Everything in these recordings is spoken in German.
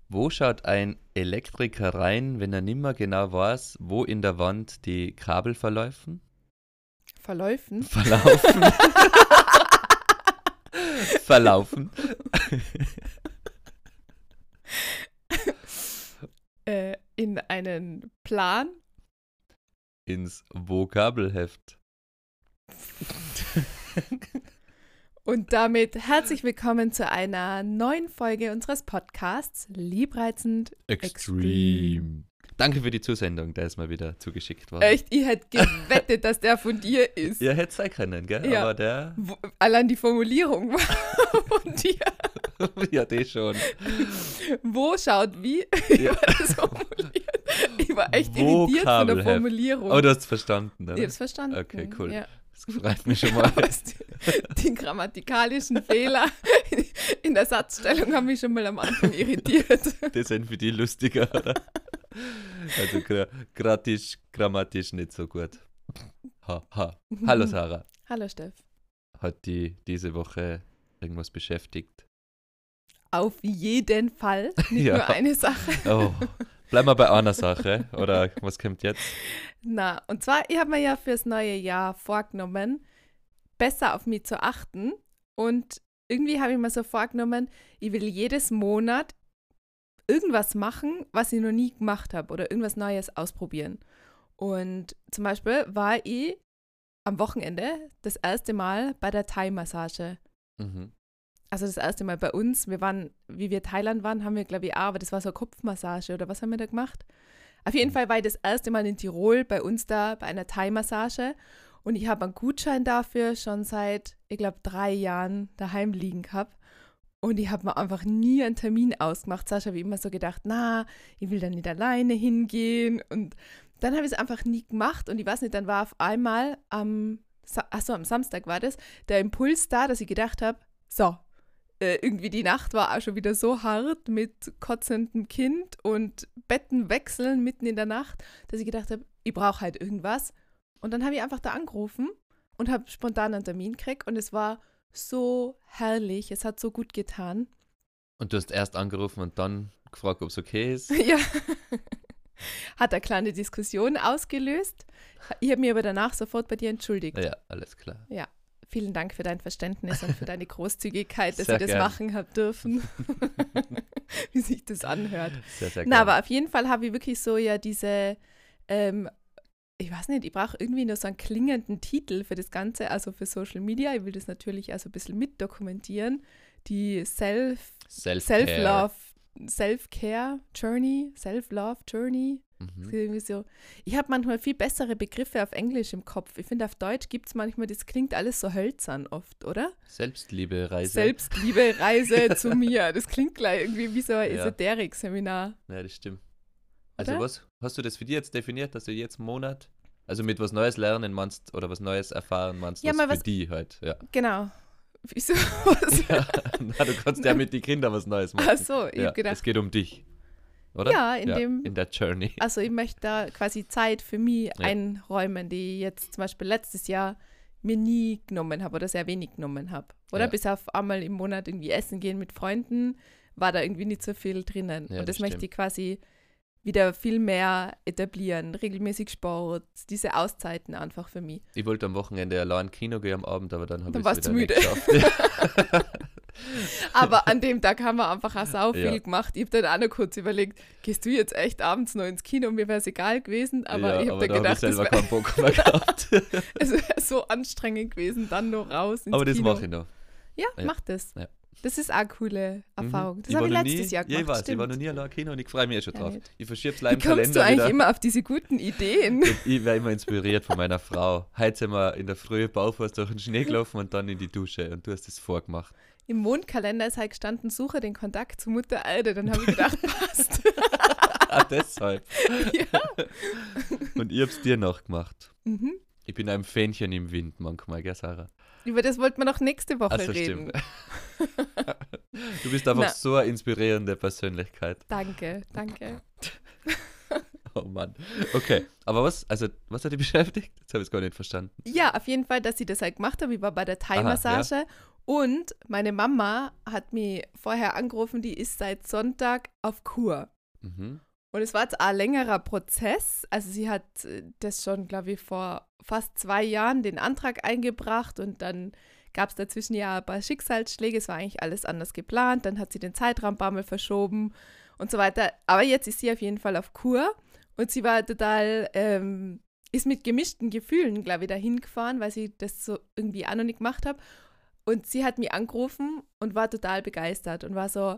Wo schaut ein Elektriker rein, wenn er nimmer genau weiß, wo in der Wand die Kabel verlaufen? Verläufen? Verlaufen. Verlaufen. In einen Plan? Ins Vokabelheft. Und damit herzlich willkommen zu einer neuen Folge unseres Podcasts Liebreizend Extreme. Danke für die Zusendung, der ist mal wieder zugeschickt worden. Echt, ich hätte gewettet, dass der von dir ist. Ihr hättet sein können, gell? Ja. Aber der, Allein die Formulierung war von dir. ja, das schon. Wo schaut wie? Ja. War das formuliert? Ich war echt irritiert von der Vokabelheft. Formulierung. Oh, du hast es verstanden, oder? Ich hab's verstanden. Okay, cool. Ja. Das freut mich schon mal. Aber die grammatikalischen Fehler in der Satzstellung haben mich schon mal am Anfang irritiert. Das sind für die lustiger, oder? Also grammatisch nicht so gut. Hallo Sarah. Hallo Steff. Hat die diese Woche irgendwas beschäftigt? Auf jeden Fall, nicht Ja. nur eine Sache. Oh, bleiben wir bei einer Sache. Oder was kommt jetzt? Na, und zwar, ich habe mir ja fürs neue Jahr vorgenommen, besser auf mich zu achten. Und irgendwie habe ich mir so vorgenommen, ich will jedes Monat irgendwas machen, was ich noch nie gemacht habe oder irgendwas Neues ausprobieren. Und zum Beispiel war ich am Wochenende das erste Mal bei der Thai-Massage. Mhm. Also das erste Mal bei uns. Wir waren, wie wir Thailand waren, haben wir, glaube ich, auch, aber das war so eine Kopfmassage oder was haben wir da gemacht? Auf jeden Fall war ich das erste Mal in Tirol bei uns da bei einer Thai-Massage und ich habe einen Gutschein dafür schon seit, ich glaube, 3 Jahren daheim liegen gehabt. Und ich habe mir einfach nie einen Termin ausgemacht. Sascha habe ich immer so gedacht, na, ich will da nicht alleine hingehen. Und dann habe ich es einfach nie gemacht. Und ich weiß nicht, dann war auf einmal am Samstag war das, der Impuls da, dass ich gedacht habe, so, irgendwie die Nacht war auch schon wieder so hart mit kotzendem Kind und Betten wechseln mitten in der Nacht, dass ich gedacht habe, ich brauche halt irgendwas. Und dann habe ich einfach da angerufen und habe spontan einen Termin gekriegt und es war so herrlich, es hat so gut getan. Und du hast erst angerufen und dann gefragt, ob es okay ist? Ja, hat eine kleine Diskussion ausgelöst. Ich habe mich aber danach sofort bei dir entschuldigt. Ja, alles klar. Ja, vielen Dank für dein Verständnis und für deine Großzügigkeit, dass Sehr ich das gern. machen habe dürfen, wie sich das anhört. Sehr, sehr Na, gerne. aber auf jeden Fall habe ich wirklich so ja diese, ich weiß nicht, ich brauche irgendwie nur so einen klingenden Titel für das Ganze, also für Social Media. Ich will das natürlich also ein bisschen mitdokumentieren. Die Self-Care. Self-Care Journey, Self-Love Journey. Mhm. Irgendwie so. Ich habe manchmal viel bessere Begriffe auf Englisch im Kopf. Ich finde, auf Deutsch gibt es manchmal, das klingt alles so hölzern oft, oder? Selbstliebe-Reise. Selbstliebe, Reise zu mir. Das klingt gleich irgendwie wie so ein Ja. Esoterik-Seminar. Ja, das stimmt. Also Oder? was hast du das für dich jetzt definiert, dass du jetzt einen Monat, also mit was Neues lernen meinst oder was Neues erfahren meinst, Ja, was mal für was- die halt, ja. Genau. Wieso? Ja, na, du kannst ja mit den Kindern was Neues machen. Ach so, ich Ja, habe gedacht, es geht um dich, oder? Ja, in der Journey. also ich möchte da quasi Zeit für mich Ja. einräumen, die ich jetzt zum Beispiel letztes Jahr mir nie genommen habe oder sehr wenig genommen habe. Oder Ja. bis auf einmal im Monat irgendwie essen gehen mit Freunden, war da irgendwie nicht so viel drinnen. Ja, und das das möchte stimmt. ich quasi wieder viel mehr etablieren. Regelmäßig Sport, diese Auszeiten einfach für mich. Ich wollte am Wochenende allein Kino gehen am Abend, aber dann habe Dann ich warst es du wieder müde. nicht geschafft. Aber an dem Tag haben wir einfach auch sau viel Ja. gemacht. Ich habe dann auch noch kurz überlegt, gehst du jetzt echt abends noch ins Kino? Mir wäre es egal gewesen, aber Ja, ich habe da dann habe ich gedacht, es selber wäre keinen Bock mehr gehabt. so anstrengend gewesen, dann noch raus ins Aber das Kino. mache ich noch. Ja, Ja. mach das. Ja. Das ist auch eine coole Erfahrung. Das war habe ich noch letztes Jahr Ja, gemacht, ich weiß, ich stimmt. war noch nie allein im Kino und ich freue mich schon Ja, drauf. nicht. Ich verschiebe es Wie im kommst du Kalender eigentlich wieder. immer auf diese guten Ideen? Ich werde immer inspiriert von meiner Frau. Heute sind wir in der Früh barfuß durch den Schnee gelaufen und dann in die Dusche und du hast das vorgemacht. Im Mondkalender ist halt gestanden, suche den Kontakt zu Mutter Erde. Dann habe ich gedacht, passt. Deshalb. Ja. Und ich hab's dir noch gemacht. Mhm. Ich bin ein Fähnchen im Wind manchmal, gell, Sarah? Über das wollten wir noch nächste Woche Ach so, reden. stimmt. Du bist einfach Na. so eine inspirierende Persönlichkeit. Danke. Oh Mann. Okay, aber was hat dich beschäftigt? Jetzt habe ich es gar nicht verstanden. Ja, auf jeden Fall, dass ich das halt gemacht habe. Ich war bei der Thai-Massage Und meine Mama hat mich vorher angerufen, die ist seit Sonntag auf Kur. Mhm. Und es war jetzt ein längerer Prozess. Also sie hat das schon, glaube ich, vor fast 2 Jahren den Antrag eingebracht und dann gab es dazwischen ja ein paar Schicksalsschläge. Es war eigentlich alles anders geplant. Dann hat sie den Zeitraum ein paar Mal verschoben und so weiter. Aber jetzt ist sie auf jeden Fall auf Kur und sie war total, ist mit gemischten Gefühlen, glaube ich, dahin gefahren, weil sie das so irgendwie auch noch nicht gemacht hat. Und sie hat mich angerufen und war total begeistert und war so,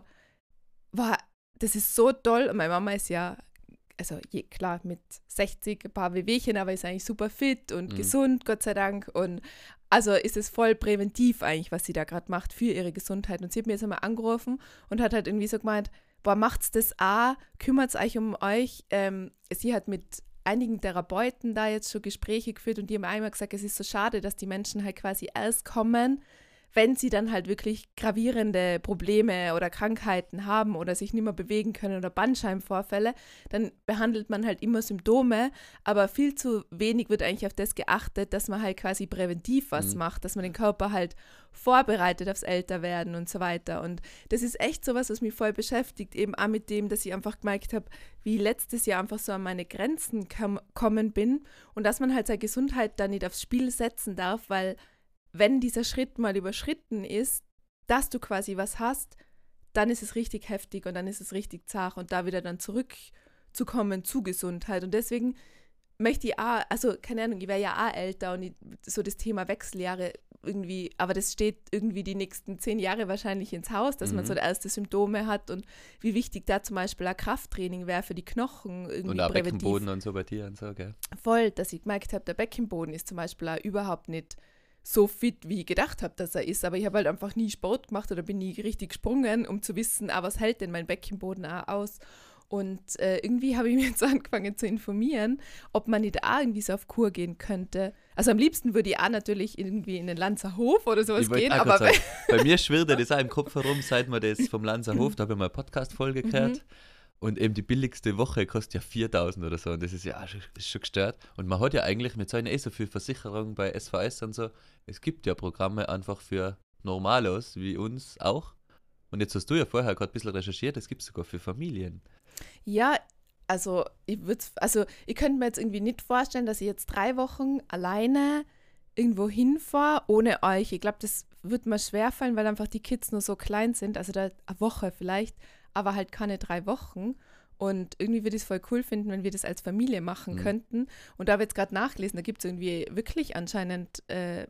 das ist so toll. Und meine Mama ist ja, also klar, mit 60 ein paar Wehwehchen, aber ist eigentlich super fit und gesund, Gott sei Dank. Und also ist es voll präventiv eigentlich, was sie da gerade macht für ihre Gesundheit. Und sie hat mir jetzt einmal angerufen und hat halt irgendwie so gemeint, boah, macht's das auch, kümmert's euch um euch. Sie hat mit einigen Therapeuten da jetzt schon Gespräche geführt und die haben einmal gesagt, es ist so schade, dass die Menschen halt quasi erst kommen, wenn sie dann halt wirklich gravierende Probleme oder Krankheiten haben oder sich nicht mehr bewegen können oder Bandscheibenvorfälle, dann behandelt man halt immer Symptome, aber viel zu wenig wird eigentlich auf das geachtet, dass man halt quasi präventiv was macht, dass man den Körper halt vorbereitet aufs Älterwerden und so weiter. Und das ist echt sowas, was mich voll beschäftigt, eben auch mit dem, dass ich einfach gemerkt habe, wie letztes Jahr einfach so an meine Grenzen kommen bin und dass man halt seine Gesundheit da nicht aufs Spiel setzen darf, weil wenn dieser Schritt mal überschritten ist, dass du quasi was hast, dann ist es richtig heftig und dann ist es richtig zart und da wieder dann zurückzukommen zu Gesundheit. Und deswegen möchte ich auch, also keine Ahnung, ich wäre ja auch älter und so das Thema Wechseljahre irgendwie, aber das steht irgendwie die nächsten 10 Jahre wahrscheinlich ins Haus, dass man so erste Symptome hat und wie wichtig da zum Beispiel ein Krafttraining wäre für die Knochen irgendwie und auch präventiv. Beckenboden und so bei dir und so, gell? Voll, dass ich gemerkt habe, der Beckenboden ist zum Beispiel auch überhaupt nicht so fit, wie ich gedacht habe, dass er ist. Aber ich habe halt einfach nie Sport gemacht oder bin nie richtig gesprungen, um zu wissen, was hält denn mein Beckenboden auch aus? Und irgendwie habe ich mich jetzt angefangen zu informieren, ob man nicht auch irgendwie so auf Kur gehen könnte. Also am liebsten würde ich auch natürlich irgendwie in den Lanzerhof oder sowas gehen. Aber sagen, bei mir schwirrt das auch im Kopf herum, seit wir das vom Lanzerhof, da habe ich mal eine Podcast-Folge gehört. Und eben die billigste Woche kostet ja 4.000 oder so. Und das ist ja ist schon gestört. Und man hat ja eigentlich mit so so viel Versicherung bei SVS und so. Es gibt ja Programme einfach für Normalos, wie uns auch. Und jetzt hast du ja vorher gerade ein bisschen recherchiert, es gibt sogar für Familien. Ja, also ich könnte mir jetzt irgendwie nicht vorstellen, dass ich jetzt 3 Wochen alleine irgendwo hinfahre, ohne euch. Ich glaube, das wird mir schwerfallen, weil einfach die Kids nur so klein sind. Also da eine Woche vielleicht, aber halt keine 3 Wochen. Und irgendwie würde ich es voll cool finden, wenn wir das als Familie machen könnten. Und da habe ich jetzt gerade nachgelesen, da gibt es irgendwie wirklich anscheinend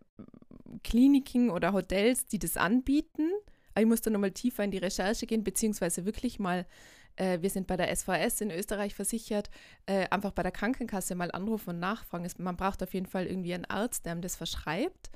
Kliniken oder Hotels, die das anbieten. Aber ich muss da nochmal tiefer in die Recherche gehen, beziehungsweise wirklich mal, wir sind bei der SVS in Österreich versichert, einfach bei der Krankenkasse mal anrufen und nachfragen. Man braucht auf jeden Fall irgendwie einen Arzt, der einem das verschreibt.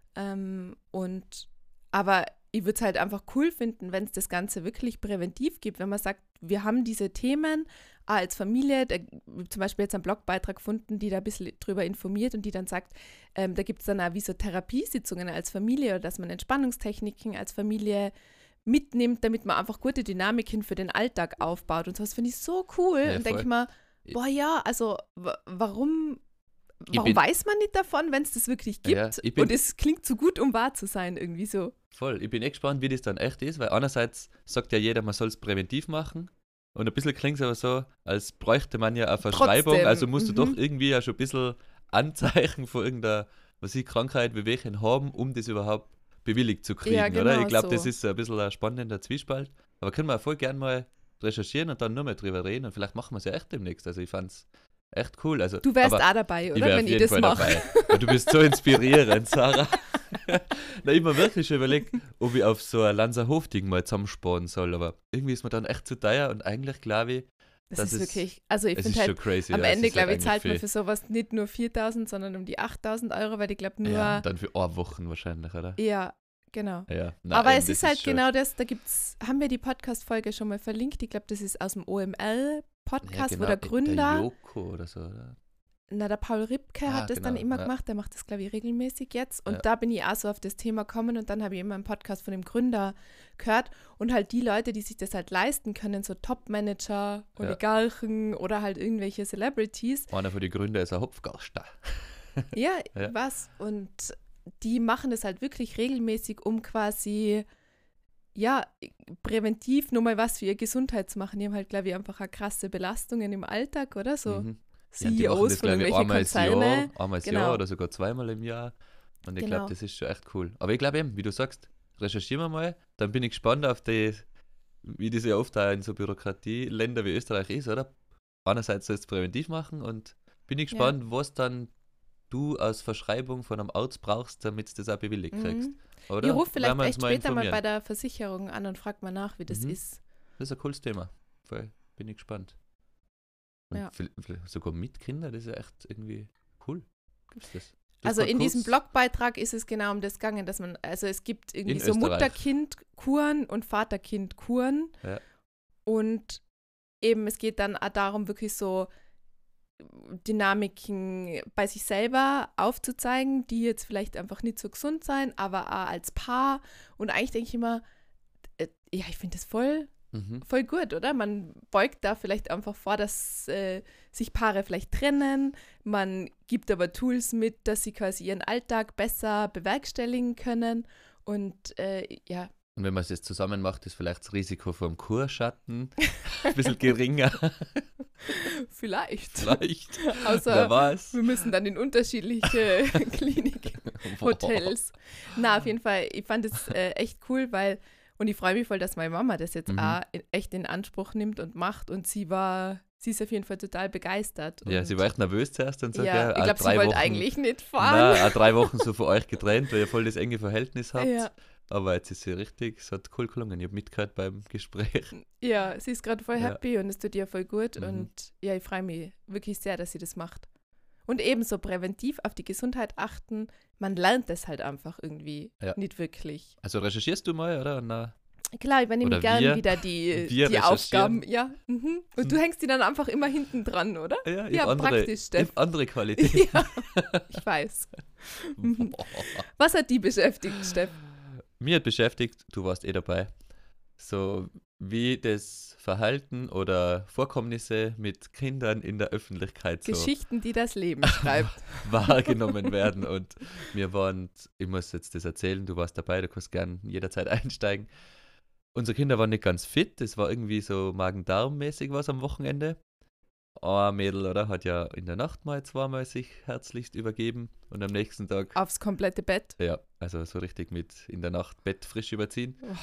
Aber ich würde es halt einfach cool finden, wenn es das Ganze wirklich präventiv gibt, wenn man sagt, wir haben diese Themen als Familie, zum Beispiel jetzt einen Blogbeitrag gefunden, die da ein bisschen drüber informiert und die dann sagt, da gibt es dann auch wie so Therapiesitzungen als Familie oder dass man Entspannungstechniken als Familie mitnimmt, damit man einfach gute Dynamiken für den Alltag aufbaut und sowas finde ich so cool Ja, und denke ich mir, boah ja, also warum bin- weiß man nicht davon, wenn es das wirklich gibt? Ja, und es klingt zu gut, um wahr zu sein, irgendwie so. Voll, ich bin echt gespannt, wie das dann echt ist, weil einerseits sagt ja jeder, man soll es präventiv machen und ein bisschen klingt es aber so, als bräuchte man ja eine Verschreibung, Trotzdem, also musst du doch irgendwie ja schon ein bisschen Anzeichen von irgendeiner, Krankheit, wie welchen haben, um das überhaupt bewilligt zu kriegen, Ja, genau oder? Ich glaube, so. das ist ein bisschen ein spannender Zwiespalt, aber können wir voll gern mal recherchieren und dann nur mal drüber reden und vielleicht machen wir es ja echt demnächst, also ich fand's echt cool. Also, Du wärst aber auch dabei, ich oder? wär auf Wenn ich jeden das Fall mache. dabei. Weil du bist so inspirierend, Sarah. Na, ich mir wirklich schon überlegt, ob ich auf so ein Lanzerhof-Ding mal zusammensparen soll, aber irgendwie ist mir dann echt zu teuer und eigentlich glaube ich, Das ist wirklich, also ich es finde ist halt, schon crazy. am ja, es Ende, ist glaube halt ich, zahlt eigentlich man für sowas nicht nur 4.000, sondern um die 8.000 Euro, weil ich glaube nur, ja, dann für eine Woche wahrscheinlich, oder? ja, genau. Ja, nein, Aber eben, es das ist halt schon- genau das, haben wir die Podcast-Folge schon mal verlinkt, ich glaube, das ist aus dem OML-Podcast, ja, wo der Gründer, Der Joko oder so, oder? der Paul Ripke hat das dann genau, immer ja. gemacht, der macht das, glaube ich, regelmäßig jetzt. Und Ja. da bin ich auch so auf das Thema gekommen und dann habe ich immer einen Podcast von dem Gründer gehört und halt die Leute, die sich das halt leisten können, so Top-Manager, Oligarchen oder halt irgendwelche Celebrities. Einer von den Gründern ist ein Hopfgarster. Ja, Ja. was? Und die machen das halt wirklich regelmäßig, um quasi, ja, präventiv nur mal was für ihre Gesundheit zu machen. Die haben halt, glaube ich, einfach eine krasse Belastungen im Alltag, oder so. Mhm. Ja, die machen CEOs das, von glaube ich, irgendwelchen einmal Konzerne. Jahr oder sogar zweimal im Jahr. Und ich Genau. glaube, das ist schon echt cool. Aber ich glaube eben, wie du sagst, recherchieren wir mal. Dann bin ich gespannt auf die, wie das ja oft da in so Bürokratieländer wie Österreich ist, oder? Einerseits soll es präventiv machen und bin ich gespannt, was dann du als Verschreibung von einem Arzt brauchst, damit du das auch bewilligt kriegst. Oder? Ich rufe vielleicht Werden wir uns echt später mal informieren. bei der Versicherung an und frage mal nach, wie das Mhm. ist. Das ist ein cooles Thema. Voll, bin ich gespannt. Und Ja. vielleicht sogar mit Kindern, das ist ja echt irgendwie cool. Gibt's das? Also war in diesem kurz- Blogbeitrag ist es genau um das gegangen, dass man, also es gibt irgendwie In so Österreich. Mutter-Kind-Kuren und Vater-Kind-Kuren. Ja. Und eben, es geht dann auch darum, wirklich so Dynamiken bei sich selber aufzuzeigen, die jetzt vielleicht einfach nicht so gesund sein, aber auch als Paar. Und eigentlich denke ich immer, ja, ich finde das voll Mhm. gut, oder? Man beugt da vielleicht einfach vor, dass sich Paare vielleicht trennen. Man gibt aber Tools mit, dass sie quasi ihren Alltag besser bewerkstelligen können. Und ja, Und wenn man es jetzt zusammen macht, ist vielleicht das Risiko vom Kurschatten ein bisschen geringer. vielleicht. Vielleicht. Wer Außer weiß. wir müssen dann in unterschiedliche Kliniken, Hotels. Na, auf jeden Fall, ich fand es echt cool, weil, und ich freue mich voll, dass meine Mama das jetzt Mhm. auch echt in Anspruch nimmt und macht. Und sie ist auf jeden Fall total begeistert. Ja, und sie war echt nervös zuerst und sagt, ja, ich auch glaube, sie 3 wollte Wochen, eigentlich nicht fahren. Nein, auch 3 Wochen so von euch getrennt, weil ihr voll das enge Verhältnis habt. Ja. Aber jetzt ist sie richtig, es hat cool gelungen. Ich habe mitgehört beim Gespräch. Ja, sie ist gerade voll Ja. happy und es tut ihr voll gut. Mhm. Und ja, ich freue mich wirklich sehr, dass sie das macht. Und ebenso präventiv auf die Gesundheit achten. Man lernt das halt einfach irgendwie Ja. nicht wirklich. Also recherchierst du mal, oder? Na, Klar, ich übernehme Oder gern wir- wieder wir die recherchieren. Aufgaben. Ja. Mhm. Und du hängst die dann einfach immer hinten dran, oder? ja, ich Ja, hab andere, praktisch, Steff. ich hab andere Qualität. Ja, ich weiß. Mhm. Was hat die beschäftigt, Steff? Mir hat beschäftigt, du warst eh dabei, so wie das Verhalten oder Vorkommnisse mit Kindern in der Öffentlichkeit so Geschichten, die das Leben schreibt. wahrgenommen werden. Und wir waren, ich muss jetzt das erzählen, du warst dabei, du kannst gern jederzeit einsteigen. Unsere Kinder waren nicht ganz fit, es war irgendwie so Magen-Darm-mäßig was am Wochenende. Ein Mädel, oder, hat ja in der Nacht mal zweimal sich herzlichst übergeben und am nächsten Tag, Aufs komplette Bett. ja, also so richtig mit in der Nacht Bett frisch überziehen. Oh.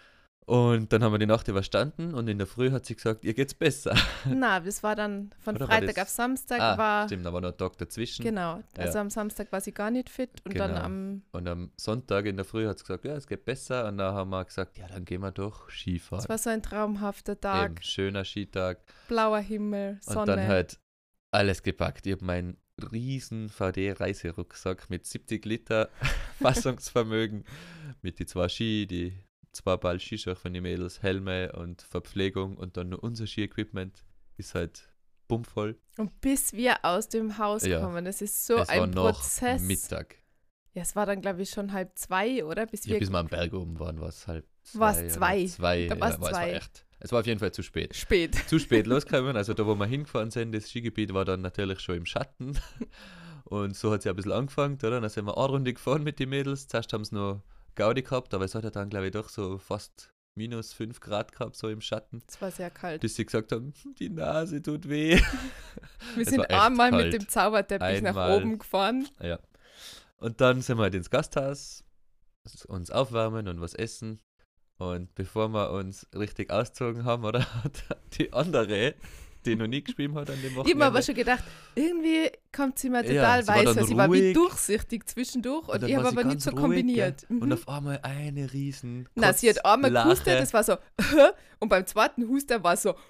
Und dann haben wir die Nacht überstanden und in der Früh hat sie gesagt, ihr geht's besser. Na, das war dann von Oder war Freitag das- auf Samstag war. Stimmt, da war noch ein Tag dazwischen. Genau, also Ja. am Samstag war sie gar nicht fit und dann Genau. am, Und am Sonntag in der Früh hat sie gesagt, ja, es geht besser. Und dann haben wir gesagt, ja, dann gehen wir doch Skifahren. es war so ein traumhafter Tag, Eben, schöner Skitag. blauer Himmel, Sonne. Und dann halt alles gepackt. Ich habe meinen riesen VD-Reiserucksack mit 70 Liter Fassungsvermögen, mit die 2 Ski, die 2 Ball Skischuhe von den Mädels, Helme und Verpflegung und dann nur unser Ski-Equipment ist halt bummvoll. Und bis wir aus dem Haus Ja. kommen, das ist so es war ein noch Prozess. Mittag. Ja, es war dann, glaube ich, schon 1:30, oder? Bis Ja, wir bis wir am Berg oben waren, war es halb War's oder 2. zwei. Da war's ja, aber 2. es war auf jeden Fall zu spät. spät. Zu spät losgekommen, also da, wo wir hingefahren sind, das Skigebiet war dann natürlich schon im Schatten. Und so hat es ja ein bisschen angefangen, oder? Dann sind wir eine Runde gefahren mit den Mädels. Zuerst haben sie noch Gaudi gehabt, aber es hat ja dann, glaube ich, doch so fast minus 5 Grad gehabt, so im Schatten. Es war sehr kalt. Bis sie gesagt haben, die Nase tut weh. Wir es sind war echt einmal kalt. mit dem Zauberteppich nach Einmal. oben gefahren. Ja. Und dann sind wir halt ins Gasthaus, uns aufwärmen und was essen. Und bevor wir uns richtig ausgezogen haben, oder, hat die andere, die noch nie geschrieben hat an dem Ich habe Wochenende, mir aber schon gedacht, irgendwie kommt sie mir Ja, total sie war weiß, dann weil sie war wie ruhig. durchsichtig zwischendurch und dann ich war habe sie aber nicht ganz so ruhig, kombiniert. gell? Und Mhm. auf einmal eine riesen Na, sie hat einmal Kotzlache, gehustet, das war so und beim zweiten Huster war so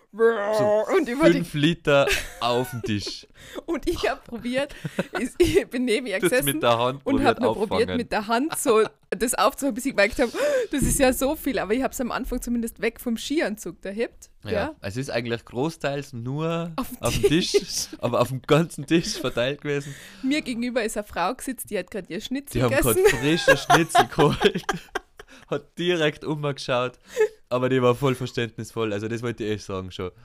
und über die 5 Liter auf den Tisch. und ich habe probiert, ich bin neben ihr Das gesessen mit der Hand und habe nur auffangen. probiert mit der Hand so das aufzuhören, bis ich gemerkt habe, das ist ja so viel, aber ich habe es am Anfang zumindest weg vom Skianzug da hebt. Ja. Es ist eigentlich großteils nur Auf dem auf dem Tisch, aber auf dem ganzen Tisch verteilt gewesen. Mir gegenüber ist eine Frau gesitzt, die hat gerade ihr Schnitzel Die haben gegessen. gerade frische Schnitzel geholt, hat direkt umgeschaut, aber die war voll verständnisvoll. Also das wollte ich echt sagen schon.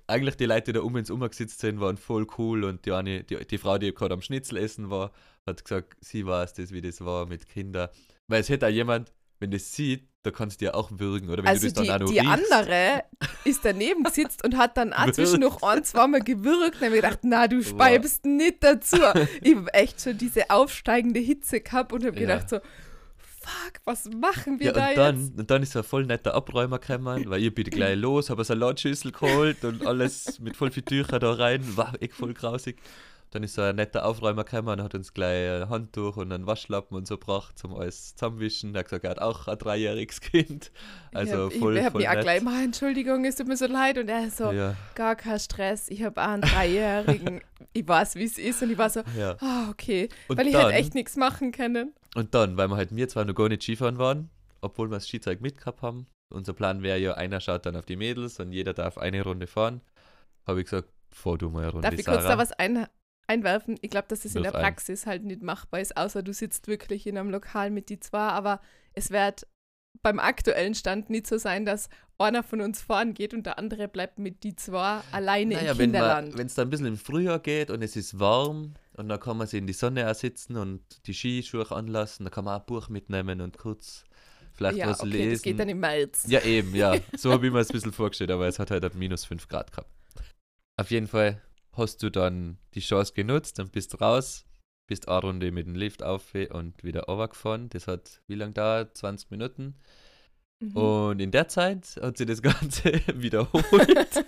eigentlich die Leute, die da uns umgesetzt sind, waren voll cool und die Frau, die gerade am Schnitzel essen war, hat gesagt, sie weiß das, wie das war mit Kindern. Weil es hätte auch jemand, wenn das sieht, da kannst du ja auch würgen, oder? Wenn Also du das dann auch noch die riechst. andere ist daneben gesitzt und hat dann auch Würgt. zwischen noch ein, zweimal gewürgt. Dann habe ich gedacht, na, du speibst nicht dazu. Ich habe echt schon diese aufsteigende Hitze gehabt und habe gedacht so, fuck, was machen wir da jetzt? Und dann ist ein voll netter Abräumer gekommen, weil ich bin gleich los, habe eine Salatschüssel geholt und alles mit voll viel Tücher da rein, war echt voll grausig. Dann ist so ein netter Aufräumer gekommen und hat uns gleich ein Handtuch und einen Waschlappen und so gebracht, zum alles zusammenwischen. Er hat gesagt, er hat auch ein 3-jähriges Kind. Also ich voll habe mir auch nett. gleich mal, Entschuldigung, es tut mir so leid. Und er so, Ja. gar kein Stress, ich habe auch einen 3-Jährigen. Ich weiß, wie es ist. Und ich war so, Ja. okay. Und weil ich dann- halt echt nichts machen können. Und dann, weil wir halt mir zwar noch gar nicht Skifahren waren, obwohl wir das Skizeug mitgehabt haben, unser Plan wäre ja, einer schaut dann auf die Mädels und jeder darf eine Runde fahren, habe ich gesagt, fahr du mal eine Runde, Darf ich Sarah. kurz da was einwerfen? Ich glaube, dass das in Wirf der ein. Praxis halt nicht machbar ist, außer du sitzt wirklich in einem Lokal mit die zwei. Aber es wird beim aktuellen Stand nicht so sein, dass einer von uns fahren geht und der andere bleibt mit die zwei alleine im Naja, Kinderland. wenn es dann ein bisschen im Frühjahr geht und es ist warm und dann kann man sich in die Sonne auch sitzen und die Skischuhe anlassen, dann kann man auch ein Buch mitnehmen und kurz vielleicht Ja, was okay, lesen. das geht dann im März. Ja, eben, ja. So habe ich mir das ein bisschen vorgestellt, aber es hat halt minus 5 Grad gehabt. Auf jeden Fall hast du dann die Chance genutzt und bist raus, bist eine Runde mit dem Lift auf und wieder runtergefahren. Das hat wie lange dauert? 20 Minuten. Mhm. Und in der Zeit hat sie das Ganze wiederholt.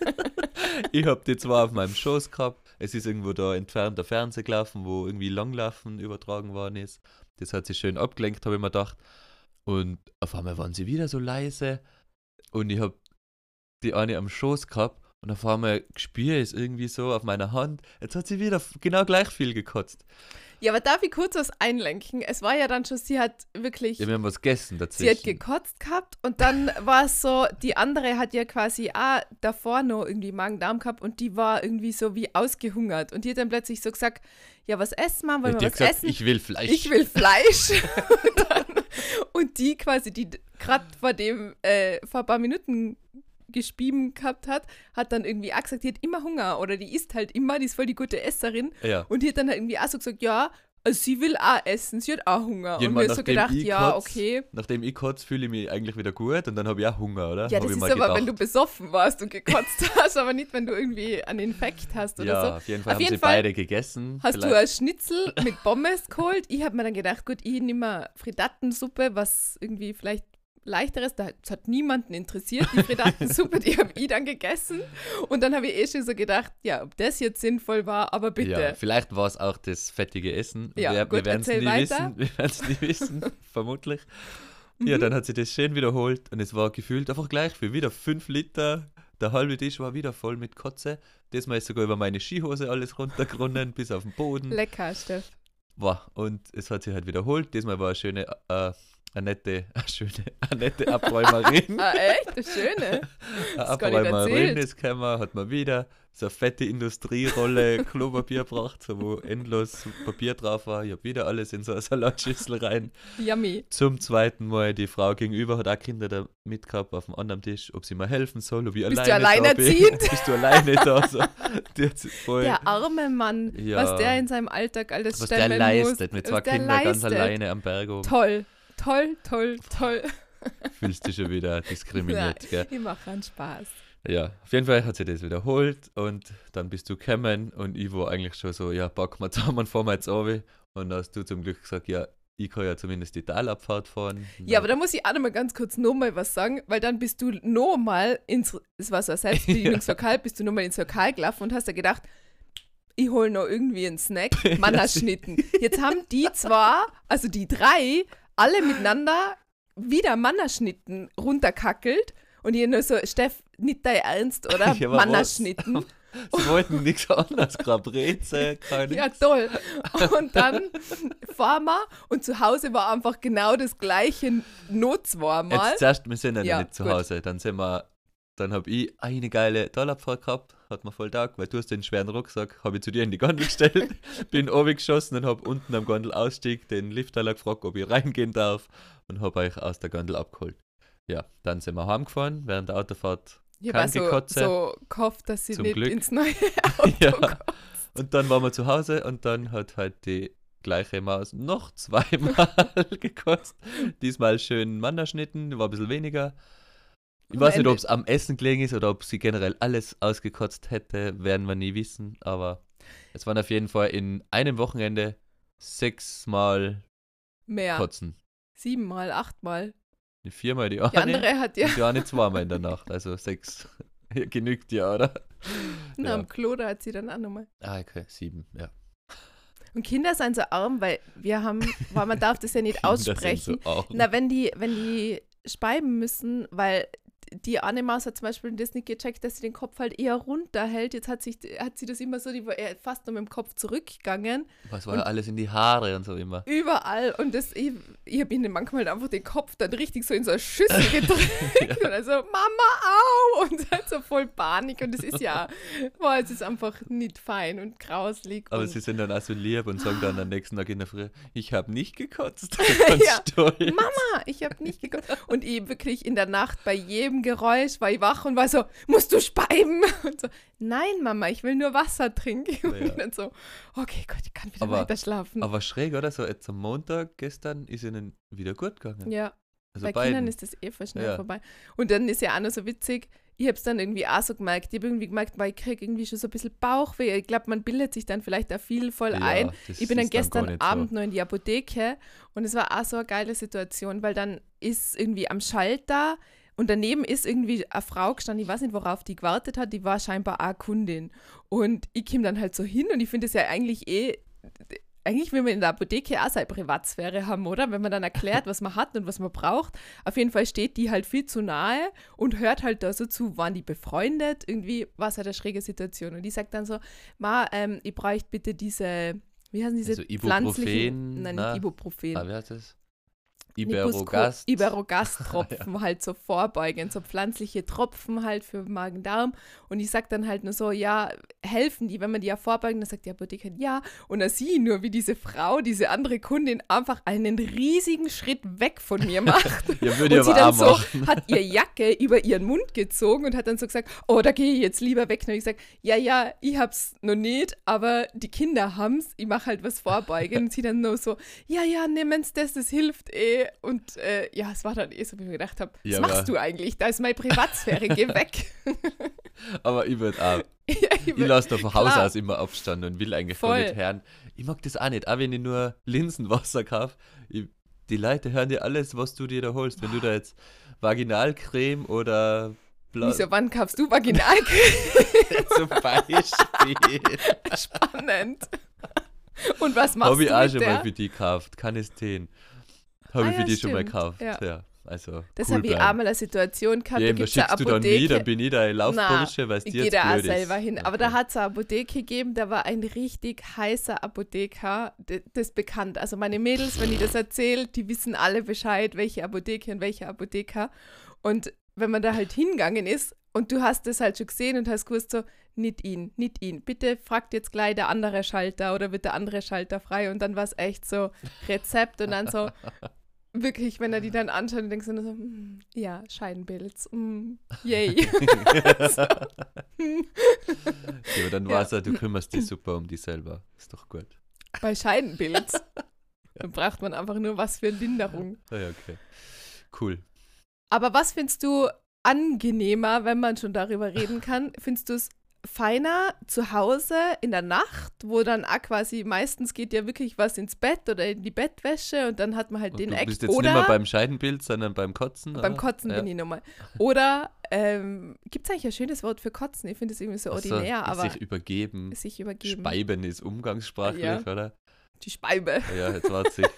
Ich habe die zwei auf meinem Schoß gehabt. Es ist irgendwo da entfernt der Fernseher gelaufen, wo irgendwie Langlaufen übertragen worden ist. Das hat sich schön abgelenkt, habe ich mir gedacht. Und auf einmal waren sie wieder so leise. Und ich habe die eine am Schoß gehabt. Und auf einmal spüre ich es irgendwie so auf meiner Hand. Jetzt hat sie wieder genau gleich viel gekotzt. Ja, aber darf ich kurz was einlenken? Es war ja dann schon, sie hat wirklich, Ja, wir haben was gegessen dazwischen. sie hat gekotzt gehabt und dann war es so, die andere hat ja quasi auch davor noch irgendwie Magen-Darm gehabt und die war irgendwie so wie ausgehungert. Und die hat dann plötzlich so gesagt, ja, was essen wir? Wollen Die wir hat was gesagt, essen? ich will Fleisch. Ich will Fleisch. und die quasi, die gerade vor ein paar Minuten gespieben gehabt hat dann irgendwie auch gesagt, die hat immer Hunger oder die isst halt immer, die ist voll die gute Esserin. Ja. Und die hat dann halt irgendwie auch so gesagt, ja, also sie will auch essen, sie hat auch Hunger. Ja, und man, mir so nachdem gedacht, ich ja, kotz- okay. Nachdem ich kotze, fühle ich mich eigentlich wieder gut und dann habe ich auch Hunger, oder? Ja, Hab das ich ist mal aber, wenn du gedacht. besoffen warst und gekotzt hast, aber nicht, wenn du irgendwie einen Infekt hast oder Ja, so. auf jeden Fall Auf haben jeden sie Fall beide gegessen. Hast du Vielleicht- ein Schnitzel mit Pommes geholt? Ich habe mir dann gedacht, gut, ich nehme mal Frittatensuppe, was irgendwie vielleicht leichteres, das hat niemanden interessiert, die Frittatensuppe, die habe ich dann gegessen. Und dann habe ich schon so gedacht, ja, ob das jetzt sinnvoll war, aber bitte. Ja, vielleicht war es auch das fettige Essen. Ja, wir gut, werden es erzähl nie weiter. wissen. Wir werden es nie wissen, vermutlich. Ja, dann hat sie das schön wiederholt und es war gefühlt einfach gleich viel. Wieder 5 Liter. Der halbe Tisch war wieder voll mit Kotze. Diesmal ist sogar über meine Skihose alles runtergerunnen, bis auf den Boden. Lecker, Steff. Wow. Und es hat sich halt wiederholt. Diesmal war eine nette Abräumerin. Ah, echt? Das Schöne. Eine gar nicht Abräumerin erzählt. ist gekommen, hat mir wieder so eine fette Industrierolle Klopapier gebracht, so wo endlos Papier drauf war. Ich habe wieder alles in so eine Salatschüssel rein. Yummy. Zum zweiten Mal, die Frau gegenüber hat auch Kinder da mit gehabt auf dem anderen Tisch, ob sie mir helfen soll, ob ich Bist du alleine da bin. alleinerziehend? Bist du alleine da? So. Die hat sich voll, Der arme Mann, Ja. was der in seinem Alltag alles was der stemmen leistet, muss. mit was zwei der Kindern ganz leistet. alleine am Berg oben. Toll, toll, toll, toll. Fühlst du schon wieder diskriminiert, gell? Ich mache einen Spaß. Ja, auf jeden Fall hat sie das wiederholt und dann bist du gekommen und ich war eigentlich schon so, ja, pack mal zusammen und fahren wir jetzt runter. Und dann hast du zum Glück gesagt, ja, ich kann ja zumindest die Talabfahrt fahren. Ja, aber da muss ich auch noch mal ganz kurz nochmal was sagen, weil dann bist du nochmal es war so ein Selbstbedienungslokal, bist du nochmal ins Lokal gelaufen und hast dir gedacht, ich hole noch irgendwie einen Snack, Mannerschnitten. Jetzt haben die zwei, also die drei, alle miteinander wieder Mannerschnitten runterkackelt und ihr nur so, Steff, nicht dein Ernst, oder? Ja, aber was? Mannerschnitten. Sie wollten nichts anderes, gerade Brezel, keine. Ja, toll. Und dann fahren wir und zu Hause war einfach genau das gleiche nur zweimal. Jetzt zuerst, wir sind ja, Ja, nicht zu gut. Hause. Dann habe ich eine geile Talabfahrt gehabt, hat mir voll taugt, weil du hast den schweren Rucksack, habe ich zu dir in die Gondel gestellt, bin oben geschossen und habe unten am Gondelausstieg den Liftaler gefragt, ob ich reingehen darf und habe euch aus der Gondel abgeholt. Ja, dann sind wir heimgefahren, während der Autofahrt Ich habe Kranke Kotze. so gehofft, dass sie Zum nicht Glück. ins neue Auto Ja. kommt. Und dann waren wir zu Hause und dann hat halt die gleiche Maus noch zweimal gekotzt. Diesmal schön Mannerschnitten, war ein bisschen weniger. Ich Am weiß nicht, Ende- ob es am Essen gelegen ist oder ob sie generell alles ausgekotzt hätte, werden wir nie wissen. Aber es waren auf jeden Fall in einem Wochenende 6-mal Mehr. kotzen. 7-mal, 8-mal. 4-mal die Die eine andere hat ja und die eine 2-mal in der Nacht. Also 6. Genügt ja, oder? na, Ja. am Klo, da hat sie dann auch nochmal. Ah, okay, 7, ja. Und Kinder sind so arm, weil man darf das ja nicht Kinder sind aussprechen. so arm. Na, wenn die speiben müssen, weil die eine Maus hat zum Beispiel das nicht gecheckt, dass sie den Kopf halt eher runterhält. Jetzt hat sie das immer so, die war eher fast noch mit dem Kopf zurückgegangen. Was war ja alles in die Haare und so immer. Überall. Und ich habe ihnen manchmal einfach den Kopf dann richtig so in so eine Schüssel gedrückt. Und also, Mama, au! Und halt so voll Panik. Und es ist es ist einfach nicht fein und grauslig. Aber und sie sind dann auch so lieb und sagen dann am nächsten Tag in der Früh, ich habe nicht gekotzt. Ganz Ja. stolz. Mama, ich habe nicht gekonnt. Und ich wirklich in der Nacht bei jedem Geräusch war ich wach und war so, musst du speiben? Und so, nein, Mama, ich will nur Wasser trinken. Ja. Und dann so, okay, Gott, ich kann wieder Aber- weiter schlafen. Aber schräg, oder? So jetzt am Montag gestern ist ihnen wieder gut gegangen. Ja, Also bei beiden. Kindern ist das voll schnell Ja. vorbei. Und dann ist ja auch noch so witzig, ich habe es dann irgendwie auch so gemerkt, ich habe irgendwie gemerkt, weil ich kriege irgendwie schon so ein bisschen Bauchweh. Ich glaube, man bildet sich dann vielleicht auch viel voll Ja, ein. das Ich bin dann ist gar gestern nicht Abend so. noch in die Apotheke und es war auch so eine geile Situation, weil dann ist irgendwie am Schalter und daneben ist irgendwie eine Frau gestanden, ich weiß nicht, worauf die gewartet hat, die war scheinbar auch Kundin. Und ich komme dann halt so hin und ich finde es ja eigentlich eigentlich will man in der Apotheke auch seine Privatsphäre haben, oder? Wenn man dann erklärt, was man hat und was man braucht. Auf jeden Fall steht die halt viel zu nahe und hört halt da so zu, waren die befreundet? Irgendwie war es halt eine schräge Situation. Und die sagt dann so, ich bräuchte bitte diese, wie heißen diese Also pflanzlichen, Ibuprofen, nein, na? nicht Ibuprofen. Ah, wie heißt das? Iberogast. Iberogast. Iberogast-Tropfen halt so vorbeugen, so pflanzliche Tropfen halt für Magen-Darm. Und ich sag dann halt nur so, ja, helfen die, wenn man die ja vorbeugen? Dann sagt die Apothekerin, ja. Und dann sehe ich nur, wie diese Frau, diese andere Kundin einfach einen riesigen Schritt weg von mir macht. Ja, würde ich Und sie aber dann auch so, machen. hat ihr Jacke über ihren Mund gezogen und hat dann so gesagt, oh, da gehe ich jetzt lieber weg. Und dann habe ich gesagt, ja, ich hab's noch nicht, aber die Kinder haben's. Ich mache halt was vorbeugen. Und sie dann nur so, ja, nehmen's das hilft eh. Und es war dann so, wie ich mir gedacht habe, was Ja, machst aber- du eigentlich? Da ist meine Privatsphäre, geh weg. Aber ich würde auch. Ja, Ich lasse da von Haus klar. aus immer Abstand und will eigentlich Voll. gar nicht hören. Ich mag das auch nicht, auch wenn ich nur Linsenwasser kaufe. Die Leute hören dir alles, was du dir da holst. Wenn du da jetzt Vaginalcreme oder Wieso, wann kaufst du Vaginalcreme? zum Beispiel. Spannend. Und was machst Habe ich du auch mit schon der? mal für die gekauft. Canesten. Habe Ah ich für ja, die schon mal stimmt. gekauft. Ja. Ja, also Das cool habe ich auch bleiben. mal eine Situation gehabt, Ja, da eben, da gibt es eine schickst du dann Apotheke. nie, dann bin ich der Laufbursche, weil es Ich dir gehe jetzt da auch blöd ist. selber hin. Aber da Okay. hat es eine Apotheke gegeben, da war ein richtig heißer Apotheker, das ist bekannt. Also meine Mädels, wenn ich das erzähle, die wissen alle Bescheid, welche Apotheke und welcher Apotheker. Und wenn man da halt hingegangen ist und du hast das halt schon gesehen und hast gewusst so, nicht ihn. Bitte fragt jetzt gleich der andere Schalter oder wird der andere Schalter frei. Und dann war es echt so Rezept und dann so, wirklich, wenn er die dann anschaut und denkst du nur so, ja, Scheidenpilz, yay. So. Ja, aber dann Ja. weiß er, du kümmerst dich super um dich selber. Ist doch gut. Bei Scheidenpilz. Dann braucht man einfach nur was für Linderung. Ja, okay. Cool. Aber was findest du angenehmer, wenn man schon darüber reden kann? Findest du es feiner zu Hause in der Nacht, wo dann auch quasi meistens geht ja wirklich was ins Bett oder in die Bettwäsche und dann hat man halt Und den du Act. bist jetzt nicht mehr beim Scheidenbild, sondern beim Kotzen? Beim oder? Kotzen Ja. bin ich nochmal. Oder gibt es eigentlich ein schönes Wort für Kotzen? Ich finde es irgendwie so Ach so, ordinär, aber sich übergeben. sich übergeben. Speiben ist umgangssprachlich, Ja. oder? Die Speibe. Ja, jetzt warte sich.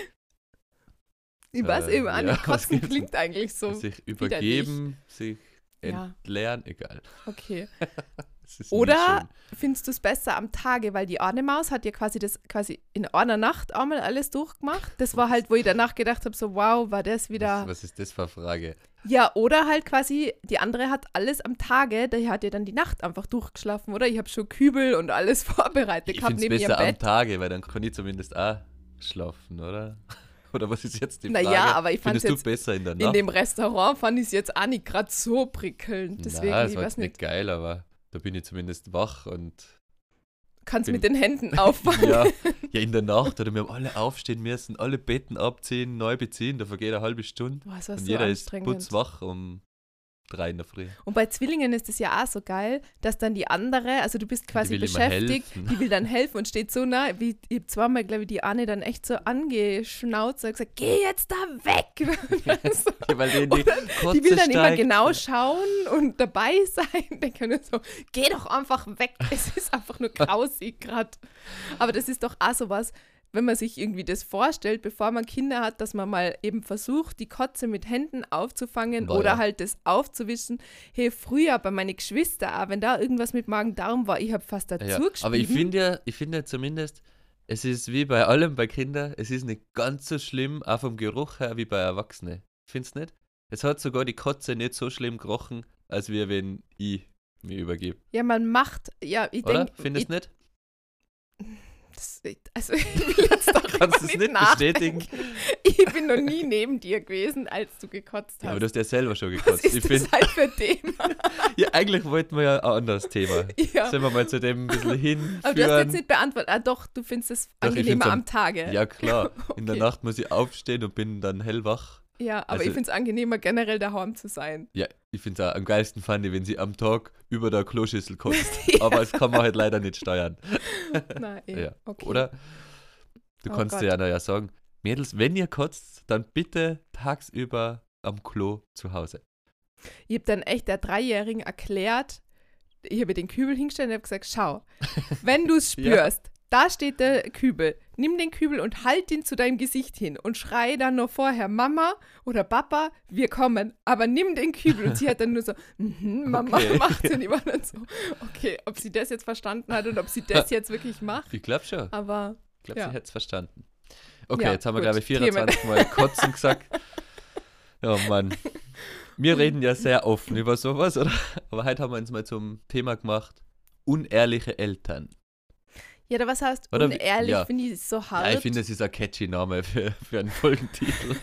Ich weiß eben auch ja, nicht, was Kotzen gibt's klingt eigentlich so. sich übergeben, sich Ja. entleeren, egal. Okay. Es ist nie Oder schön. findest du es besser am Tage, weil die eine Maus hat ja quasi in einer Nacht einmal alles durchgemacht. Das war halt, wo ich danach gedacht habe, so wow, war das wieder. Was ist das für eine Frage? Ja, oder halt quasi, die andere hat alles am Tage, der hat ja dann die Nacht einfach durchgeschlafen, oder? Ich habe schon Kübel und alles vorbereitet Ich gehabt finde es neben ihrem besser am Bett. Tage, weil dann kann ich zumindest auch schlafen, oder? Oder was ist jetzt die Frage? Naja, aber ich fand es Findest du jetzt besser in der in Nacht? dem Restaurant fand ich es jetzt auch nicht gerade so prickelnd. Deswegen, Nein, es ich war weiß jetzt nicht nicht, geil, aber da bin ich zumindest wach und kannst bin- mit den Händen auffangen. ja, in der Nacht oder wir haben alle aufstehen müssen, alle Betten abziehen, neu beziehen, da vergeht eine halbe Stunde Boah, ist das und so jeder ist anstrengend. putzwach um 3 in der Früh. Und bei Zwillingen ist es ja auch so geil, dass dann die andere, also du bist quasi will immer beschäftigt, helfen. die will dann helfen und steht so nah, wie ich hab zweimal, glaube ich, die Anne dann echt so angeschnauzt und gesagt, geh jetzt da weg. So. Ja, weil die in die Kotze Die will dann immer steigt. genau schauen und dabei sein. Denke nur so, geh doch einfach weg. Es ist einfach nur grausig gerade. Aber das ist doch auch sowas, wenn man sich irgendwie das vorstellt, bevor man Kinder hat, dass man mal eben versucht, die Kotze mit Händen aufzufangen Boah, oder ja. halt das aufzuwischen. Hey, früher bei meinen Geschwistern, auch wenn da irgendwas mit Magen-Darm war, ich habe fast dazu Ja, gespielt. aber ich finde ja zumindest, es ist wie bei allem bei Kindern, es ist nicht ganz so schlimm, auch vom Geruch her, wie bei Erwachsenen. Findest du nicht? Es hat sogar die Kotze nicht so schlimm gerochen, als wir, wenn ich mich übergebe. Ja, man macht, ja, ich Oder? denke, Findest du nicht? also ich will jetzt doch Kannst du es nicht bestätigen? nachdenken. Ich bin noch nie neben dir gewesen, als du gekotzt hast. Ja, aber du hast ja selber schon Was gekotzt. ist Ich das find, halt für Thema? ja, eigentlich wollten wir ja ein anderes Thema. Ja. Sollen wir mal zu dem ein bisschen hinführen? Aber du hast jetzt nicht beantwortet. Ah, doch, du findest es Doch, ich angenehmer find's am Tage. Ja, klar. In der Okay. Nacht muss ich aufstehen und bin dann hellwach. Ja, aber Also- ich finde es angenehmer, generell daheim zu sein. Ja, ich finde es auch am geilsten fand ich, wenn sie am Tag über der Kloschüssel kotzt. Ja. Aber das kann man halt leider nicht steuern. Nein, Ja. okay. Oder? Du Oh kannst Gott. dir ja sagen, Mädels, wenn ihr kotzt, dann bitte tagsüber am Klo zu Hause. Ich habe dann echt der Dreijährigen erklärt, ich habe den Kübel hingestellt und habe gesagt, schau, wenn du es Ja. spürst, da steht der Kübel, nimm den Kübel und halt ihn zu deinem Gesicht hin und schrei dann noch vorher, Mama oder Papa, wir kommen, aber nimm den Kübel. Und sie hat dann nur so, Mama, Okay. macht sie. Und ich war dann so, okay, ob sie das jetzt verstanden hat und ob sie das jetzt wirklich macht, Ich glaube schon. aber Ich glaube, ja. sie hätte es verstanden. Okay, Ja, jetzt haben wir, gut. glaube ich, 24 Mal kotzen gesagt. Ja, Mann. Wir reden ja sehr offen über sowas, oder? Aber heute haben wir uns mal zum Thema gemacht, unehrliche Eltern. ja, da was heißt Oder wie- unehrlich, ja. finde ich so hart. Ja, ich finde, es ist ein catchy Name für einen Folgentitel.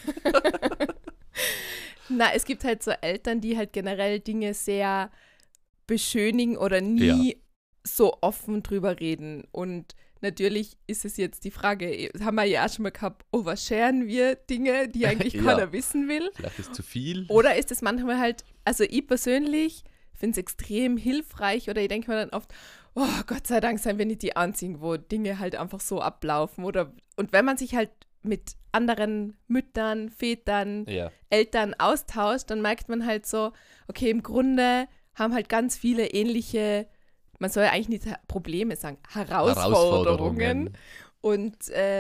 Na, es gibt halt so Eltern, die halt generell Dinge sehr beschönigen oder nie so offen drüber reden. Und natürlich ist es jetzt die Frage, haben wir ja auch schon mal gehabt, oversharen wir Dinge, die eigentlich Ja. keiner wissen will? Vielleicht ist zu viel. Oder ist es manchmal halt, also ich persönlich finde es extrem hilfreich oder ich denke mir dann oft, oh Gott sei Dank seien wir nicht die Einzigen, wo Dinge halt einfach so ablaufen. Und wenn man sich halt mit anderen Müttern, Vätern, Ja, Eltern austauscht, dann merkt man halt so, okay, im Grunde haben halt ganz viele ähnliche, man soll ja eigentlich nicht Probleme sagen, Herausforderungen. Und